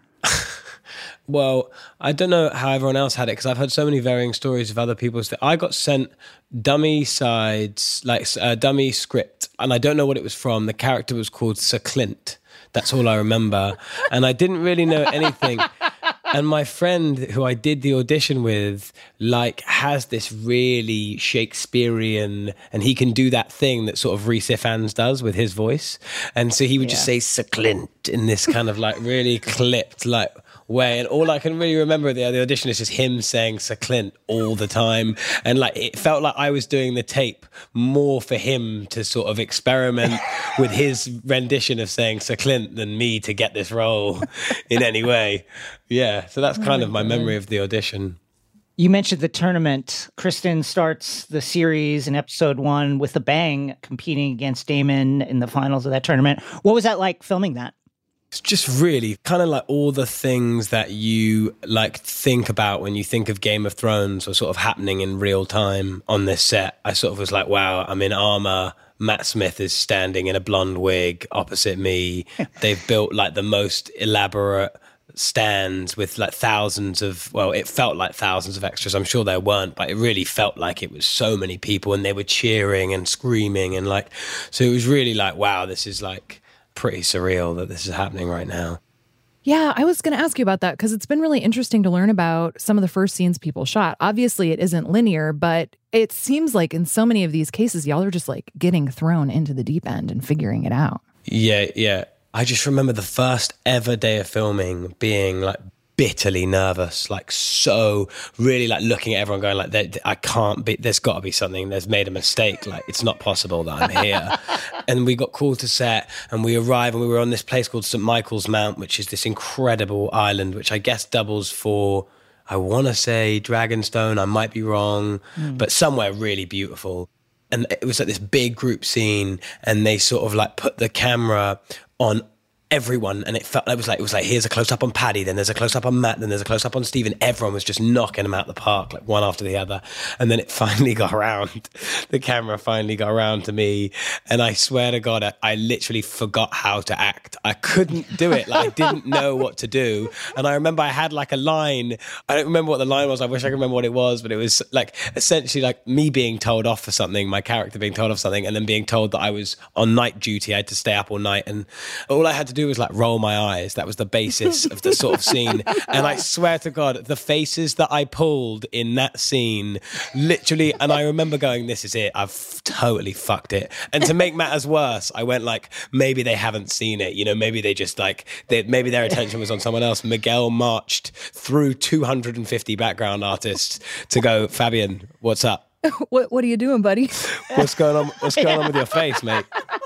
Well, I don't know how everyone else had it because I've heard so many varying stories of other people's. I got sent dummy sides, like a dummy script, and I don't know what it was from. The character was called Sir Clint. That's all I remember. And I didn't really know anything. And my friend who I did the audition with, like, has this really Shakespearean, and he can do that thing that sort of Rhys Ifans does with his voice. And so he would just say Sir Clint in this kind of like really clipped like way. And all I can really remember of the audition is just him saying Sir Clint all the time. And like, it felt like I was doing the tape more for him to sort of experiment with his rendition of saying Sir Clint than me to get this role in any way. Yeah, so that's kind of my memory of the audition. You mentioned the tournament. Kristen starts the series in episode 1 with a bang, competing against Daemon in the finals of that tournament. What was that like filming that? It's just really kind of like all the things that you like think about when you think of Game of Thrones or sort of happening in real time on this set. I sort of was like, wow, I'm in armor. Matt Smith is standing in a blonde wig opposite me. They've built like the most elaborate stands with like thousands of, well, it felt like thousands of extras. I'm sure there weren't, but it really felt like it was so many people and they were cheering and screaming and like, so it was really like, wow, this is like pretty surreal that this is happening right now. Yeah, I was going to ask you about that because it's been really interesting to learn about some of the first scenes people shot. Obviously, it isn't linear, but it seems like in so many of these cases, y'all are just like getting thrown into the deep end and figuring it out. Yeah. I just remember the first ever day of filming being like bitterly nervous, like so really like looking at everyone going like, I can't be, there's got to be something, there's made a mistake, like it's not possible that I'm here. And we got called to set and we arrived and we were on this place called St. Michael's Mount, which is this incredible island, which I guess doubles for, I want to say Dragonstone, I might be wrong, but somewhere really beautiful. And it was like this big group scene and they sort of like put the camera on everyone and it was like here's a close-up on Paddy, then there's a close-up on Matt, then there's a close-up on Stephen. Everyone was just knocking them out the park like one after the other. And then it finally got around, the camera finally got around to me, and I swear to God I literally forgot how to act. I couldn't do it, like I didn't know what to do. And I remember I had like a line, I don't remember what the line was, I wish I could remember what it was, but it was like essentially like me being told off for something, my character being told off something, and then being told that I was on night duty, I had to stay up all night, and all I had to do was like roll my eyes. That was the basis of the sort of scene. And I swear to God, the faces that I pulled in that scene, literally, and I remember going, this is it, I've totally fucked it. And to make matters worse, I went like, maybe they haven't seen it, you know, maybe they just like, maybe their attention was on someone else. Miguel marched through 250 background artists to go, Fabian, what's up? What are you doing, buddy? What's going on with your face, mate?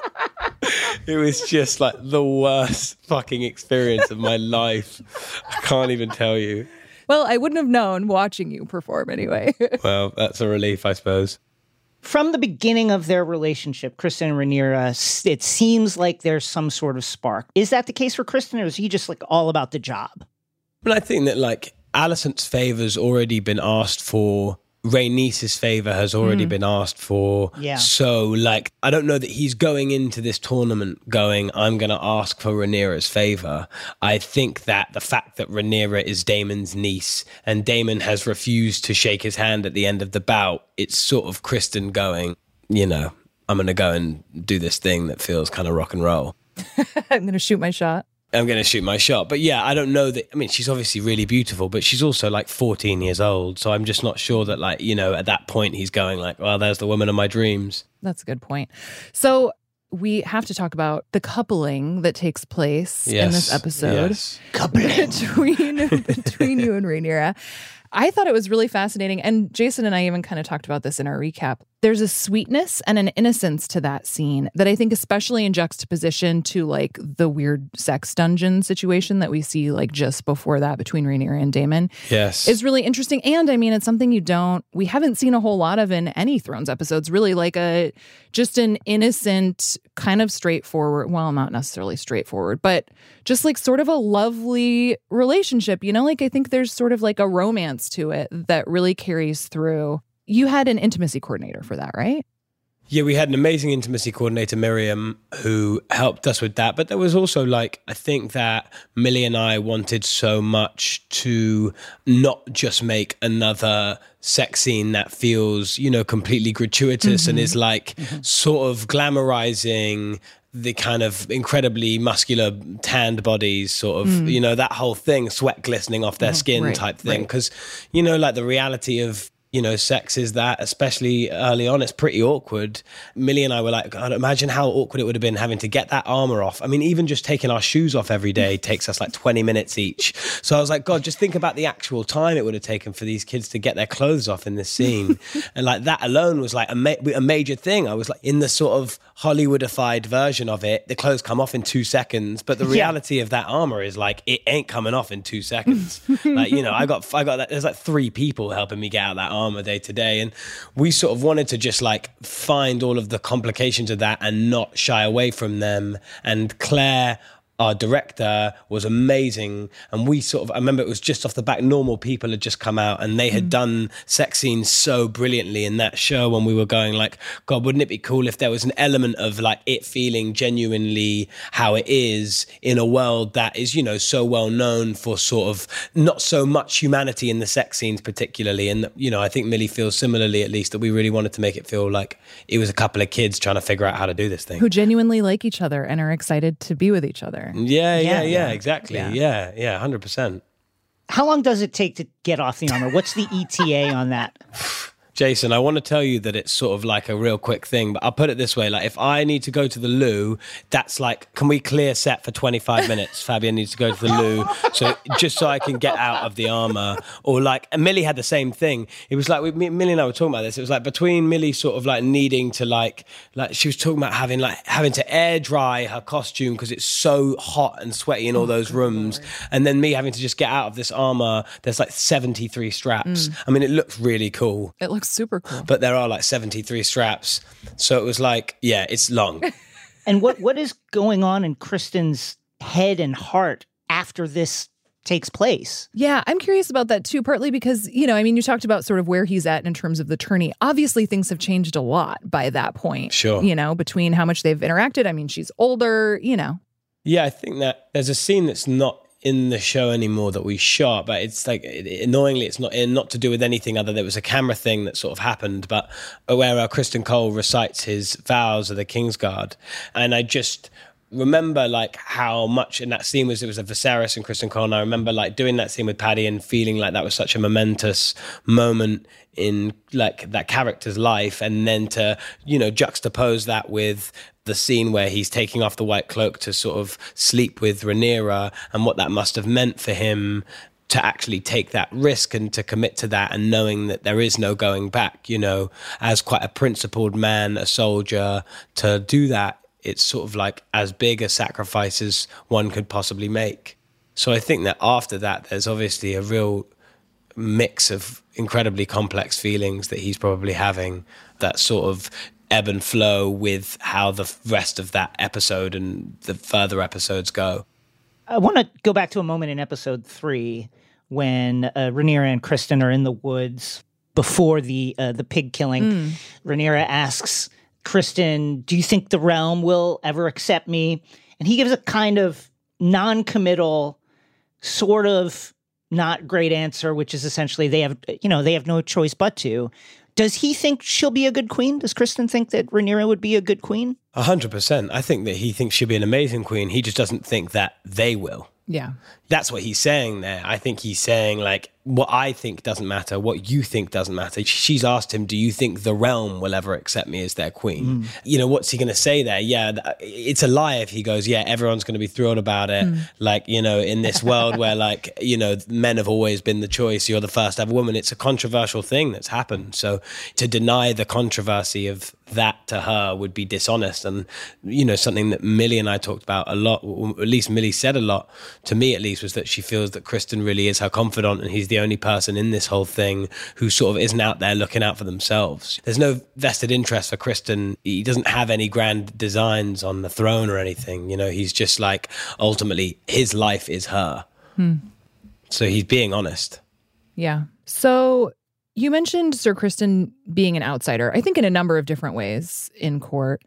It was just like the worst fucking experience of my life. I can't even tell you. Well, I wouldn't have known watching you perform anyway. Well, that's a relief, I suppose. From the beginning of their relationship, Kristen and Rhaenyra, it seems like there's some sort of spark. Is that the case for Kristen, or is he just like all about the job? But I think that like Alicent's favor's already been asked for Rhaenys' favor has already been asked for. Yeah. So, like, I don't know that he's going into this tournament going, I'm going to ask for Rhaenyra's favor. I think that the fact that Rhaenyra is Daemon's niece and Daemon has refused to shake his hand at the end of the bout, it's sort of Criston going, you know, I'm going to go and do this thing that feels kind of rock and roll. I'm going to shoot my shot. I'm going to shoot my shot. But yeah, I don't know that. I mean, she's obviously really beautiful, but she's also like 14 years old. So I'm just not sure that, like, you know, at that point he's going like, well, there's the woman of my dreams. That's a good point. So we have to talk about the coupling that takes place in this episode. Yes. Between you and Rhaenyra. I thought it was really fascinating. And Jason and I even kind of talked about this in our recap. There's a sweetness and an innocence to that scene that I think, especially in juxtaposition to like the weird sex dungeon situation that we see like just before that between Rhaenyra and Daemon, yes, is really interesting. And I mean, it's something we haven't seen a whole lot of in any Thrones episodes, really, like just an innocent, kind of straightforward, well, not necessarily straightforward, but just like sort of a lovely relationship, you know, like I think there's sort of like a romance to it that really carries through. You had an intimacy coordinator for that, right? Yeah, we had an amazing intimacy coordinator, Miriam, who helped us with that. But there was also like, I think that Millie and I wanted so much to not just make another sex scene that feels, you know, completely gratuitous and is like sort of glamorizing the kind of incredibly muscular tanned bodies, sort of, you know, that whole thing, sweat glistening off their skin type thing. Because, you know, like the reality of, you know, sex is that, especially early on, it's pretty awkward. Millie and I were like, God, imagine how awkward it would have been having to get that armor off. I mean, even just taking our shoes off every day takes us like 20 minutes each. So I was like, God, just think about the actual time it would have taken for these kids to get their clothes off in this scene. And like that alone was like a major thing. I was like, in the sort of Hollywoodified version of it, the clothes come off in 2 seconds. But the reality of that armor is like, it ain't coming off in 2 seconds. Like, you know, I got that. There's like 3 people helping me get out that armor day to day, and we sort of wanted to just like find all of the complications of that and not shy away from them. And Claire, our director, was amazing, and we sort of, I remember it was just off the back, normal people had just come out and they had done sex scenes so brilliantly in that show, when we were going like, God, wouldn't it be cool if there was an element of like it feeling genuinely how it is in a world that is, you know, so well known for sort of not so much humanity in the sex scenes particularly. And, you know, I think Millie feels similarly, at least, that we really wanted to make it feel like it was a couple of kids trying to figure out how to do this thing. Who genuinely like each other and are excited to be with each other. Yeah, exactly. Yeah, 100%. How long does it take to get off the armor? What's the ETA on that? Jason, I want to tell you that it's sort of like a real quick thing, but I'll put it this way. Like, if I need to go to the loo, that's like, can we clear set for 25 minutes? Fabian needs to go to the loo, so just so I can get out of the armor. Or like, and Millie had the same thing. It was like, Millie and I were talking about this. It was like between Millie sort of like needing to like she was talking about having to air dry her costume because it's so hot and sweaty in all those rooms. And then me having to just get out of this armor. There's like 73 straps. I mean, it looks really cool. It looks super cool. But there are like 73 straps. So it was like, yeah, it's long. And what is going on in Criston's head and heart after this takes place? Yeah, I'm curious about that too, partly because, you know, I mean, you talked about sort of where he's at in terms of the tourney. Obviously, things have changed a lot by that point. Sure. You know, between how much they've interacted. I mean, she's older, you know. Yeah, I think that there's a scene that's not in the show anymore that we shot, but it's like, annoyingly, it's not to do with anything other than it was a camera thing that sort of happened, but where Criston Cole recites his vows of the Kingsguard. And I just remember like how much in that scene it was a Viserys and Criston Cole, and I remember like doing that scene with Paddy and feeling like that was such a momentous moment in like that character's life, and then to, you know, juxtapose that with the scene where he's taking off the white cloak to sort of sleep with Rhaenyra, and what that must have meant for him to actually take that risk and to commit to that, and knowing that there is no going back, you know, as quite a principled man, a soldier, to do that, it's sort of like as big a sacrifice as one could possibly make. So I think that after that, there's obviously a real mix of incredibly complex feelings that he's probably having, that sort of ebb and flow with how the rest of that episode and the further episodes go. I want to go back to a moment in episode 3 when Rhaenyra and Criston are in the woods. before the pig killing. Rhaenyra asks Criston, do you think the realm will ever accept me? And he gives a kind of non-committal, sort of not great answer, which is essentially they have no choice but to. Does he think she'll be a good queen? Does Criston think that Rhaenyra would be a good queen? 100%. I think that he thinks she'll be an amazing queen. He just doesn't think that they will. Yeah. That's what he's saying there. I think he's saying, like, what I think doesn't matter, what you think doesn't matter. She's asked him, do you think the realm will ever accept me as their queen? You know, what's he going to say there? Yeah, it's a lie if he goes, yeah, everyone's going to be thrilled about it. Like, you know, in this world where, like, you know, men have always been the choice, you're the first ever woman. It's a controversial thing that's happened. So to deny the controversy of that to her would be dishonest. And, you know, something that Millie and I talked about a lot, or at least Millie said a lot, to me at least, was that she feels that Criston really is her confidant and he's the only person in this whole thing who sort of isn't out there looking out for themselves. There's no vested interest for Criston. He doesn't have any grand designs on the throne or anything. You know, he's just like, ultimately, his life is her. So he's being honest. Yeah. So you mentioned Sir Criston being an outsider, I think in a number of different ways in court.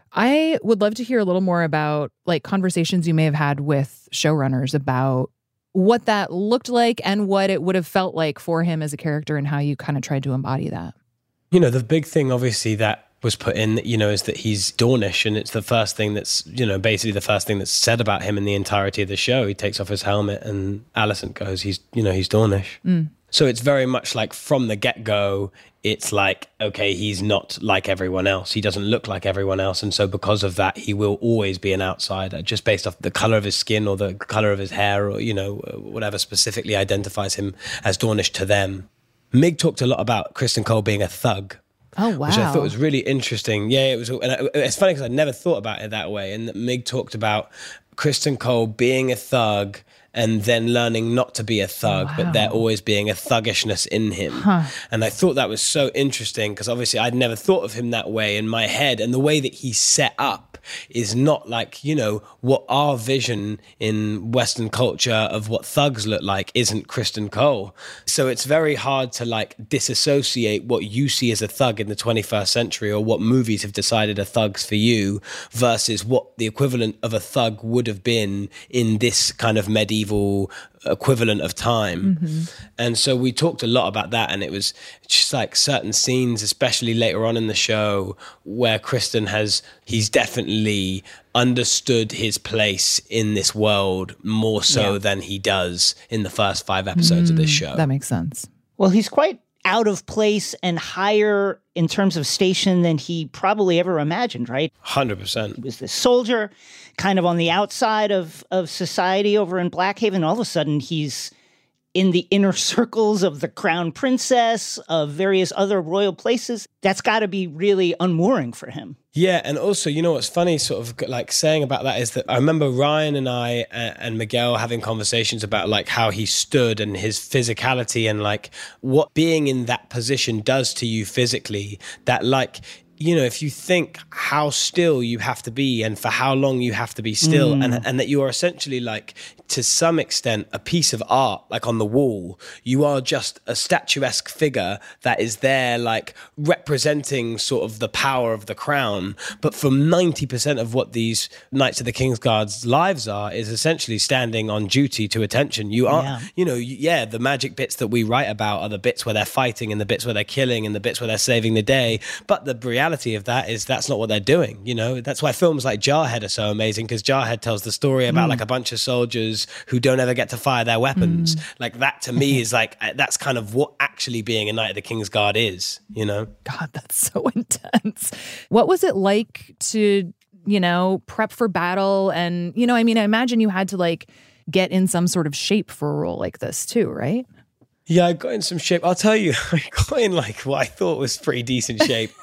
I would love to hear a little more about like conversations you may have had with showrunners about what that looked like and what it would have felt like for him as a character and how you kind of tried to embody that. You know, the big thing obviously that was put in, you know, is that he's Dornish, and it's the first thing that's, you know, basically the first thing that's said about him in the entirety of the show. He takes off his helmet and Alicent goes, he's Dornish. So it's very much like from the get-go, it's like, okay, he's not like everyone else. He doesn't look like everyone else. And so because of that, he will always be an outsider just based off the color of his skin or the color of his hair or, you know, whatever specifically identifies him as Dornish to them. Mig talked a lot about Criston Cole being a thug. Oh, wow. Which I thought was really interesting. Yeah, it was. And it's funny because I never thought about it that way. And Mig talked about Criston Cole being a thug and then learning not to be a thug, but there always being a thuggishness in him. And I thought that was so interesting because obviously I'd never thought of him that way in my head. And the way that he's set up is not like, you know, what our vision in Western culture of what thugs look like isn't Criston Cole. So it's very hard to like disassociate what you see as a thug in the 21st century or what movies have decided are thugs for you versus what the equivalent of a thug would have been in this kind of medieval equivalent of time. And so we talked a lot about that, and it was just like certain scenes, especially later on in the show, where Criston he's definitely understood his place in this world more so than he does in the first 5 episodes of this show. That makes sense. Well, he's quite out of place and higher in terms of station than he probably ever imagined, right? 100%. He was this soldier kind of on the outside of society over in Blackhaven. All of a sudden, he's in the inner circles of the crown princess, of various other royal places. That's got to be really unmooring for him. Yeah, and also, you know what's funny sort of like saying about that is that I remember Ryan and I and Miguel having conversations about like how he stood and his physicality and like what being in that position does to you physically, that like, you know, if you think how still you have to be and for how long you have to be still and that you are essentially like, to some extent, a piece of art, like on the wall, you are just a statuesque figure that is there like representing sort of the power of the crown. But from 90% of what these Knights of the Kingsguard's lives are is essentially standing on duty to attention. You are, you know, the magic bits that we write about are the bits where they're fighting and the bits where they're killing and the bits where they're saving the day. But the reality of that is that's not what they're doing. You know, that's why films like Jarhead are so amazing, because Jarhead tells the story about like a bunch of soldiers who don't ever get to fire their weapons. Like that to me is like, that's kind of what actually being a Knight of the Kingsguard is, you know? God, that's so intense. What was it like to, you know, prep for battle? And, you know, I mean, I imagine you had to like get in some sort of shape for a role like this too, right? Yeah, I got in some shape. I'll tell you, I got in like what I thought was pretty decent shape.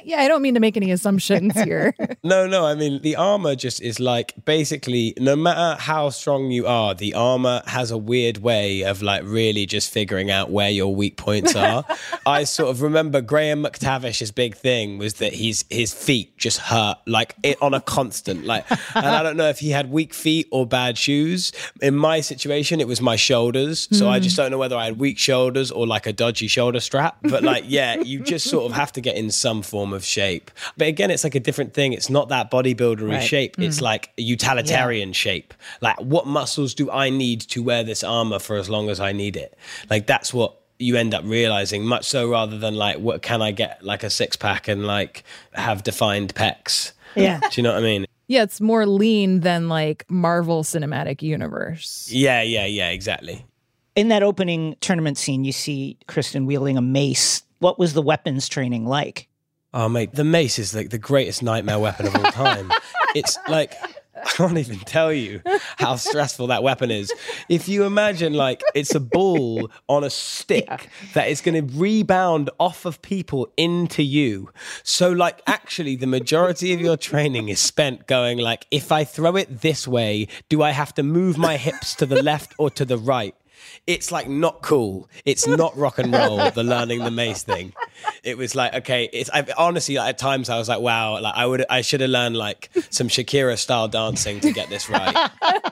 Yeah, I don't mean to make any assumptions here. No, I mean, the armor just is like, basically, no matter how strong you are, the armor has a weird way of like really just figuring out where your weak points are. I sort of remember Graham McTavish's big thing was that his feet just hurt like on a constant, like, and I don't know if he had weak feet or bad shoes. In my situation, it was my shoulders. So I just don't know whether I had weak shoulders or like a dodgy shoulder strap. But like, yeah, you just sort of have to get in some form of shape. But again, it's like a different thing. It's not that bodybuildery shape. It's like a utilitarian shape. Like, what muscles do I need to wear this armor for as long as I need it? Like, that's what you end up realizing, much so rather than like, what can I get like a six pack and like have defined pecs? Yeah. Do you know what I mean? Yeah, it's more lean than like Marvel Cinematic Universe. Yeah, exactly. In that opening tournament scene, you see Kristen wielding a mace. What was the weapons training like? Oh, mate, the mace is like the greatest nightmare weapon of all time. It's like, I can't even tell you how stressful that weapon is. If you imagine like it's a ball on a stick that is going to rebound off of people into you. So like actually the majority of your training is spent going like, if I throw it this way, do I have to move my hips to the left or to the right? It's like not cool. It's not rock and roll, the learning the mace thing. It was like, okay, honestly, like, at times I was like, wow, like I should have learned like some Shakira style dancing to get this right.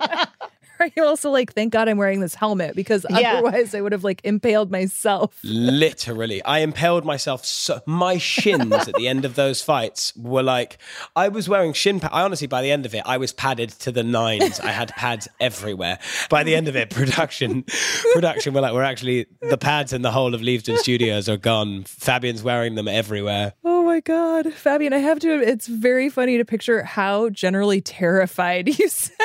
Are you also like, thank God I'm wearing this helmet because otherwise I would have like impaled myself. Literally. I impaled myself. My shins at the end of those fights were like, I was wearing shin pads. I honestly, by the end of it, I was padded to the nines. I had pads everywhere. By the end of it, production were like, we're actually, the pads in the whole of Leavesden Studios are gone. Fabian's wearing them everywhere. Oh my God. Fabian, I have to, it's very funny to picture how generally terrified you sound.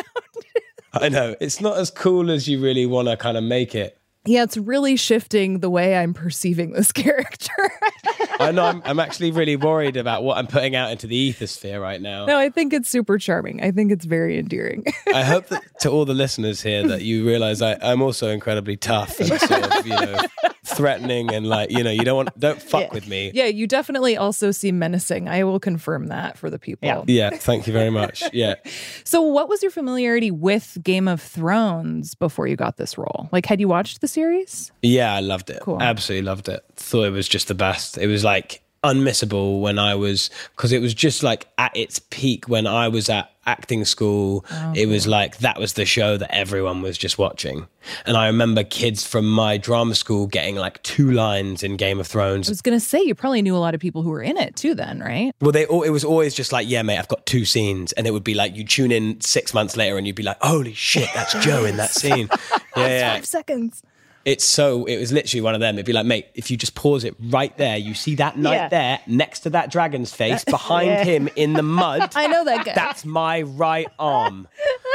I know. It's not as cool as you really want to kind of make it. Yeah, it's really shifting the way I'm perceiving this character. I know. I'm actually really worried about what I'm putting out into the ethosphere right now. No, I think it's super charming. I think it's very endearing. I hope that to all the listeners here that you realize I'm also incredibly tough and sort of, threatening and like, you don't fuck with me. Yeah, you definitely also seem menacing. I will confirm that for the people. Yeah, thank you very much. Yeah. So what was your familiarity with Game of Thrones before you got this role? Like, had you watched the series? Yeah, I loved it. Cool. Absolutely loved it. Thought it was just the best. It was like unmissable because it was just like at its peak when I was at acting school. It was like, that was the show that everyone was just watching. And I remember kids from my drama school getting like 2 lines in Game of Thrones. I was going to say, you probably knew a lot of people who were in it too then, right? Well, it was always just like, yeah, mate, I've got 2 scenes. And it would be like, you tune in 6 months later and you'd be like, holy shit, that's Joe in that scene. Yeah. 5 seconds. It was literally one of them. It'd be like, mate, if you just pause it right there, you see that knight there next to that dragon's face behind him in the mud. I know that guy. That's my right arm.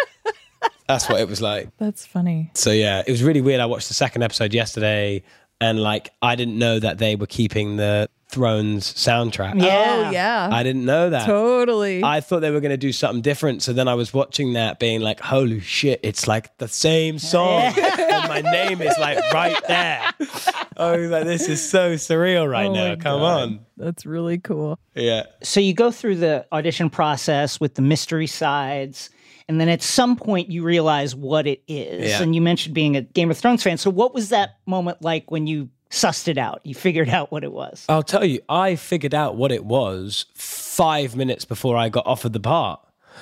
That's what it was like. That's funny. So yeah, it was really weird. I watched the second episode yesterday and like, I didn't know that they were keeping the Thrones soundtrack. Yeah. Oh, yeah. I didn't know that. Totally. I thought they were going to do something different. So then I was watching that being like, holy shit, it's like the same song. And my name is like right there. I was like, this is so surreal right now. Come on. That's really cool. Yeah. So you go through the audition process with the mystery sides, and then at some point you realize what it is. Yeah. And you mentioned being a Game of Thrones fan. So what was that moment like when you sussed it out? You figured out what it was. I'll tell you, I figured out what it was 5 minutes before I got offered the part.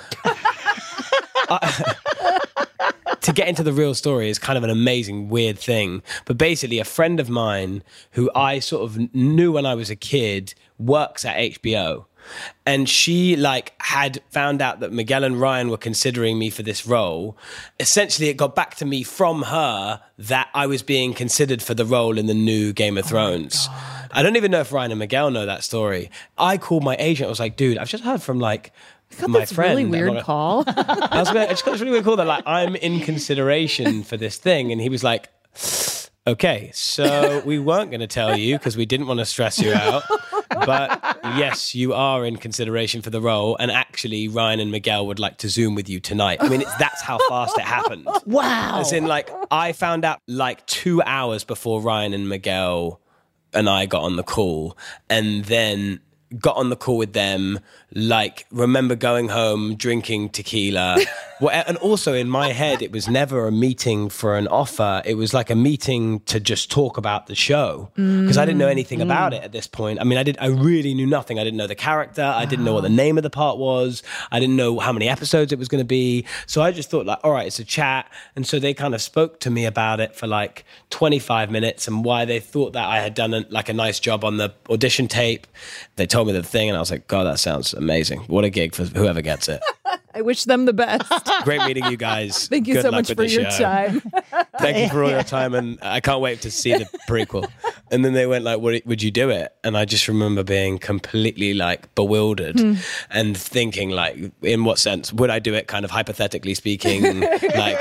To get into the real story is kind of an amazing, weird thing. But basically, a friend of mine who I sort of knew when I was a kid works at HBO. And she had found out that Miguel and Ryan were considering me for this role. Essentially, it got back to me from her that I was being considered for the role in the new Game of Thrones. I don't even know if Ryan and Miguel know that story. I called my agent. I was like, dude, I've just heard from my friend. Really weird call. I just got this really weird call that I'm in consideration for this thing. And he was like, okay, so we weren't going to tell you because we didn't want to stress you out. But yes, you are in consideration for the role. And actually, Ryan and Miguel would like to Zoom with you tonight. I mean, that's how fast it happened. Wow. As in, I found out 2 hours before Ryan and Miguel and I got on the call. And then got on the call with them, like remember going home, drinking tequila. And also in my head, it was never a meeting for an offer. It was like a meeting to just talk about the show, because I didn't know anything about it at this point. I mean, I really knew nothing. I didn't know the character. I didn't know what the name of the part was. I didn't know how many episodes it was going to be. So I just thought like, all right, it's a chat. And so they kind of spoke to me about it for like 25 minutes and why they thought that I had done a nice job on the audition tape. They told me the thing and I was like, God, that sounds amazing. What a gig for whoever gets it. I wish them the best. Great meeting you guys. Thank you Good so luck much with for the your show. time. Thank you for all your time, and I can't wait to see the prequel. And then they went like, would you do it? And I just remember being completely like bewildered and thinking like, in what sense would I do it, kind of hypothetically speaking? Like,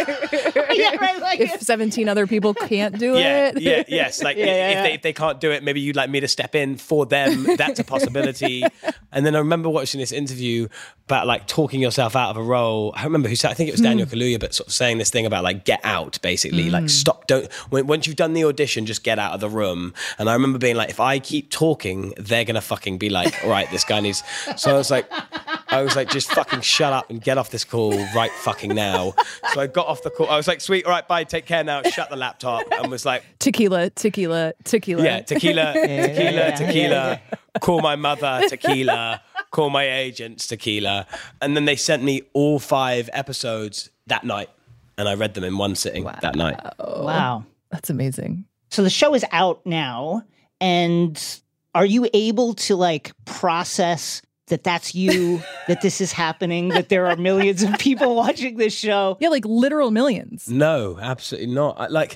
if 17 other people can't do it. Yes. Like if they can't do it, maybe you'd like me to step in for them. That's a possibility. And then I remember watching this interview about like talking yourself out of a role. I remember who said, I think it was Daniel Kaluuya, but sort of saying this thing about like get out, basically, like stop. Once you've done the audition, just get out of the room. And I remember being like, if I keep talking, they're gonna fucking be like, all right, this guy needs. So I was like, just fucking shut up and get off this call right fucking now. So I got off the call. I was like, sweet, all right, bye, take care now. Shut the laptop and was like, Tequila. Yeah, tequila. Call my mother, tequila. Call my agents, tequila. And then they sent me all 5 episodes that night. And I read them in one sitting that night. Wow. That's amazing. So the show is out now, and are you able to like process that that's you, that this is happening, that there are millions of people watching this show? Yeah, like literal millions. No, absolutely not. Like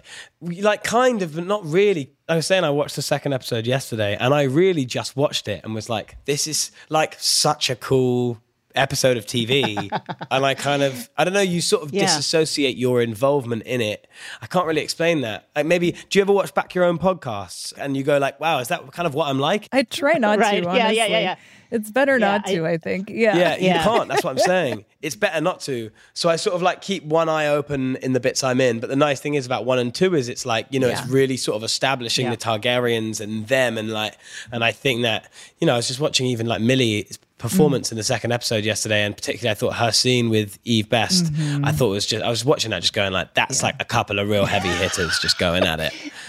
kind of, but not really. I was saying I watched the second episode yesterday, and I really just watched it and was like, this is like such a cool episode of TV. And I kind of, I don't know, you sort of disassociate your involvement in it. I can't really explain that. Like maybe, do you ever watch back your own podcasts and you go like, wow, is that kind of what I'm like? I try not to, honestly. Yeah. It's better not to, I think. Yeah, you can't. That's what I'm saying. It's better not to. So I sort of like keep one eye open in the bits I'm in. But the nice thing is about 1 and 2 is it's like, you know, it's really sort of establishing the Targaryens and them. And I think that, you know, I was just watching even like Millie's performance in the second episode yesterday, and particularly I thought her scene with Eve Best, I thought was just, I was watching that just going like, that's like a couple of real heavy hitters just going at it.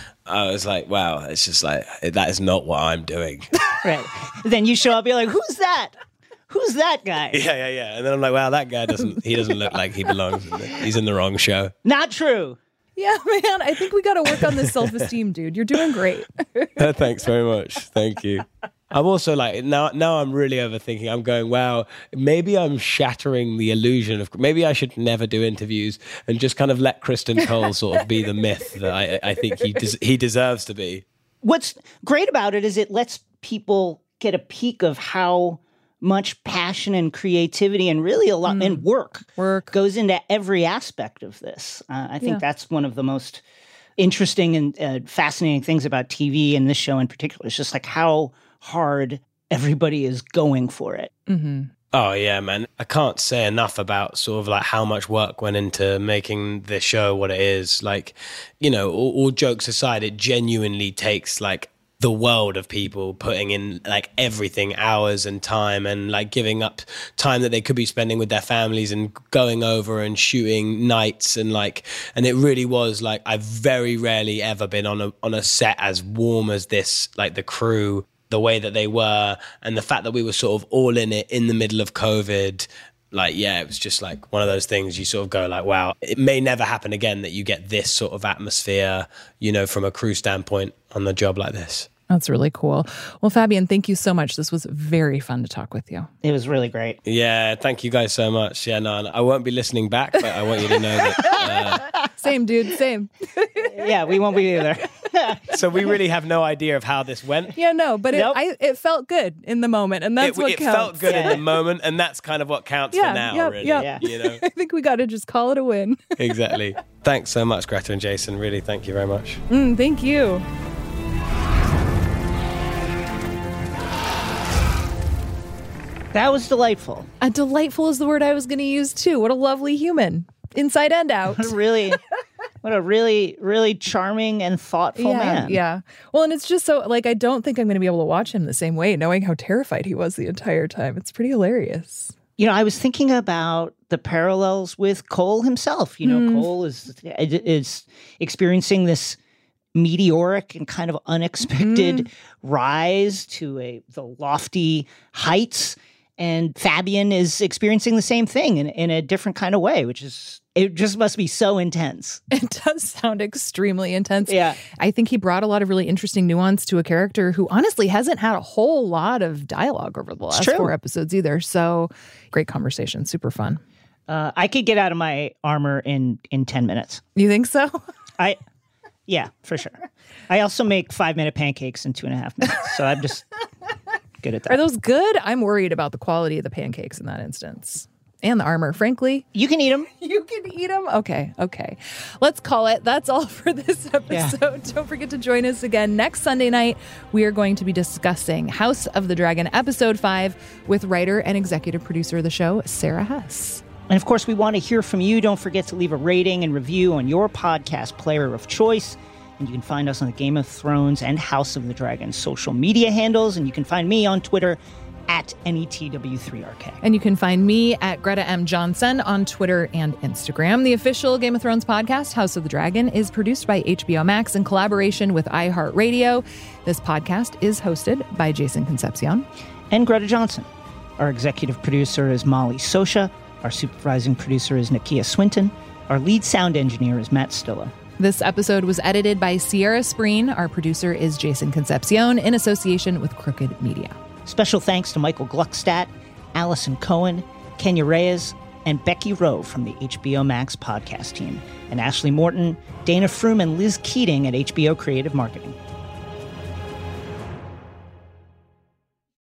I was like, wow, it's just like, that is not what I'm doing. Right. Then you show up, you're like, who's that? Who's that guy? Yeah. And then I'm like, wow, that guy doesn't look like he belongs. He's in the wrong show. Not true. Yeah, man, I think we got to work on this self-esteem, dude. You're doing great. Thanks very much. Thank you. I'm also like, now I'm really overthinking. I'm going, wow, maybe I'm shattering the illusion of, maybe I should never do interviews and just kind of let Kristen Cole sort of be the myth that I think he deserves to be. What's great about it is it lets people get a peek of how much passion and creativity and really a lot and work goes into every aspect of this. I think that's one of the most interesting and fascinating things about TV and this show in particular. It's just like how hard everybody is going for it. Mm-hmm. Oh yeah, man. I can't say enough about sort of like how much work went into making this show what it is. Like, you know, all jokes aside, it genuinely takes like the world of people putting in like everything, hours and time, and like giving up time that they could be spending with their families and going over and shooting nights, and it really was like, I've very rarely ever been on a set as warm as this, like the crew, the way that they were, and the fact that we were sort of all in it in the middle of COVID. Like, yeah, it was just like one of those things you sort of go like, wow, it may never happen again that you get this sort of atmosphere, you know, from a crew standpoint on the job like this. That's really cool. Well, Fabian, thank you so much. This was very fun to talk with you. It was really great. Yeah, thank you guys so much. Yeah, no, I won't be listening back, but I want you to know that. Same, dude, same. Yeah, we won't be either. So we really have no idea of how this went. Yeah, no, but it felt good in the moment, and that's what counts. It felt good in the moment, and that's kind of what counts for now, really. Yeah. You know? I think we got to just call it a win. Exactly. Thanks so much, Greta and Jason. Really, thank you very much. Thank you. That was delightful. Delightful is the word I was going to use too. What a lovely human, inside and out. Really, What a really, really charming and thoughtful man. Yeah. Well, and it's just so, like, I don't think I'm going to be able to watch him the same way, knowing how terrified he was the entire time. It's pretty hilarious. You know, I was thinking about the parallels with Cole himself. You know, Cole is experiencing this meteoric and kind of unexpected rise to the lofty heights. And Fabian is experiencing the same thing in a different kind of way, which is, it just must be so intense. It does sound extremely intense. Yeah. I think he brought a lot of really interesting nuance to a character who honestly hasn't had a whole lot of dialogue over the last 4 episodes either. So great conversation. Super fun. I could get out of my armor in 10 minutes. You think so? Yeah, for sure. I also make 5-minute pancakes in 2.5 minutes. So I'm just good at that. Are those good? I'm worried about the quality of the pancakes in that instance. And the armor, frankly. You can eat them. You can eat them? Okay. Let's call it. That's all for this episode. Yeah. Don't forget to join us again next Sunday night. We are going to be discussing House of the Dragon Episode 5 with writer and executive producer of the show, Sarah Hess. And of course, we want to hear from you. Don't forget to leave a rating and review on your podcast player of choice. And you can find us on the Game of Thrones and House of the Dragon social media handles. And you can find me on Twitter at NETW3RK. And you can find me at Greta M. Johnson on Twitter and Instagram. The official Game of Thrones podcast, House of the Dragon, is produced by HBO Max in collaboration with iHeartRadio. This podcast is hosted by Jason Concepcion and Greta Johnson. Our executive producer is Molly Sosha. Our supervising producer is Nakia Swinton. Our lead sound engineer is Matt Stilla. This episode was edited by Sierra Spreen. Our producer is Jason Concepcion in association with Crooked Media. Special thanks to Michael Gluckstadt, Allison Cohen, Kenya Reyes, and Becky Rowe from the HBO Max podcast team, and Ashley Morton, Dana Froome, and Liz Keating at HBO Creative Marketing.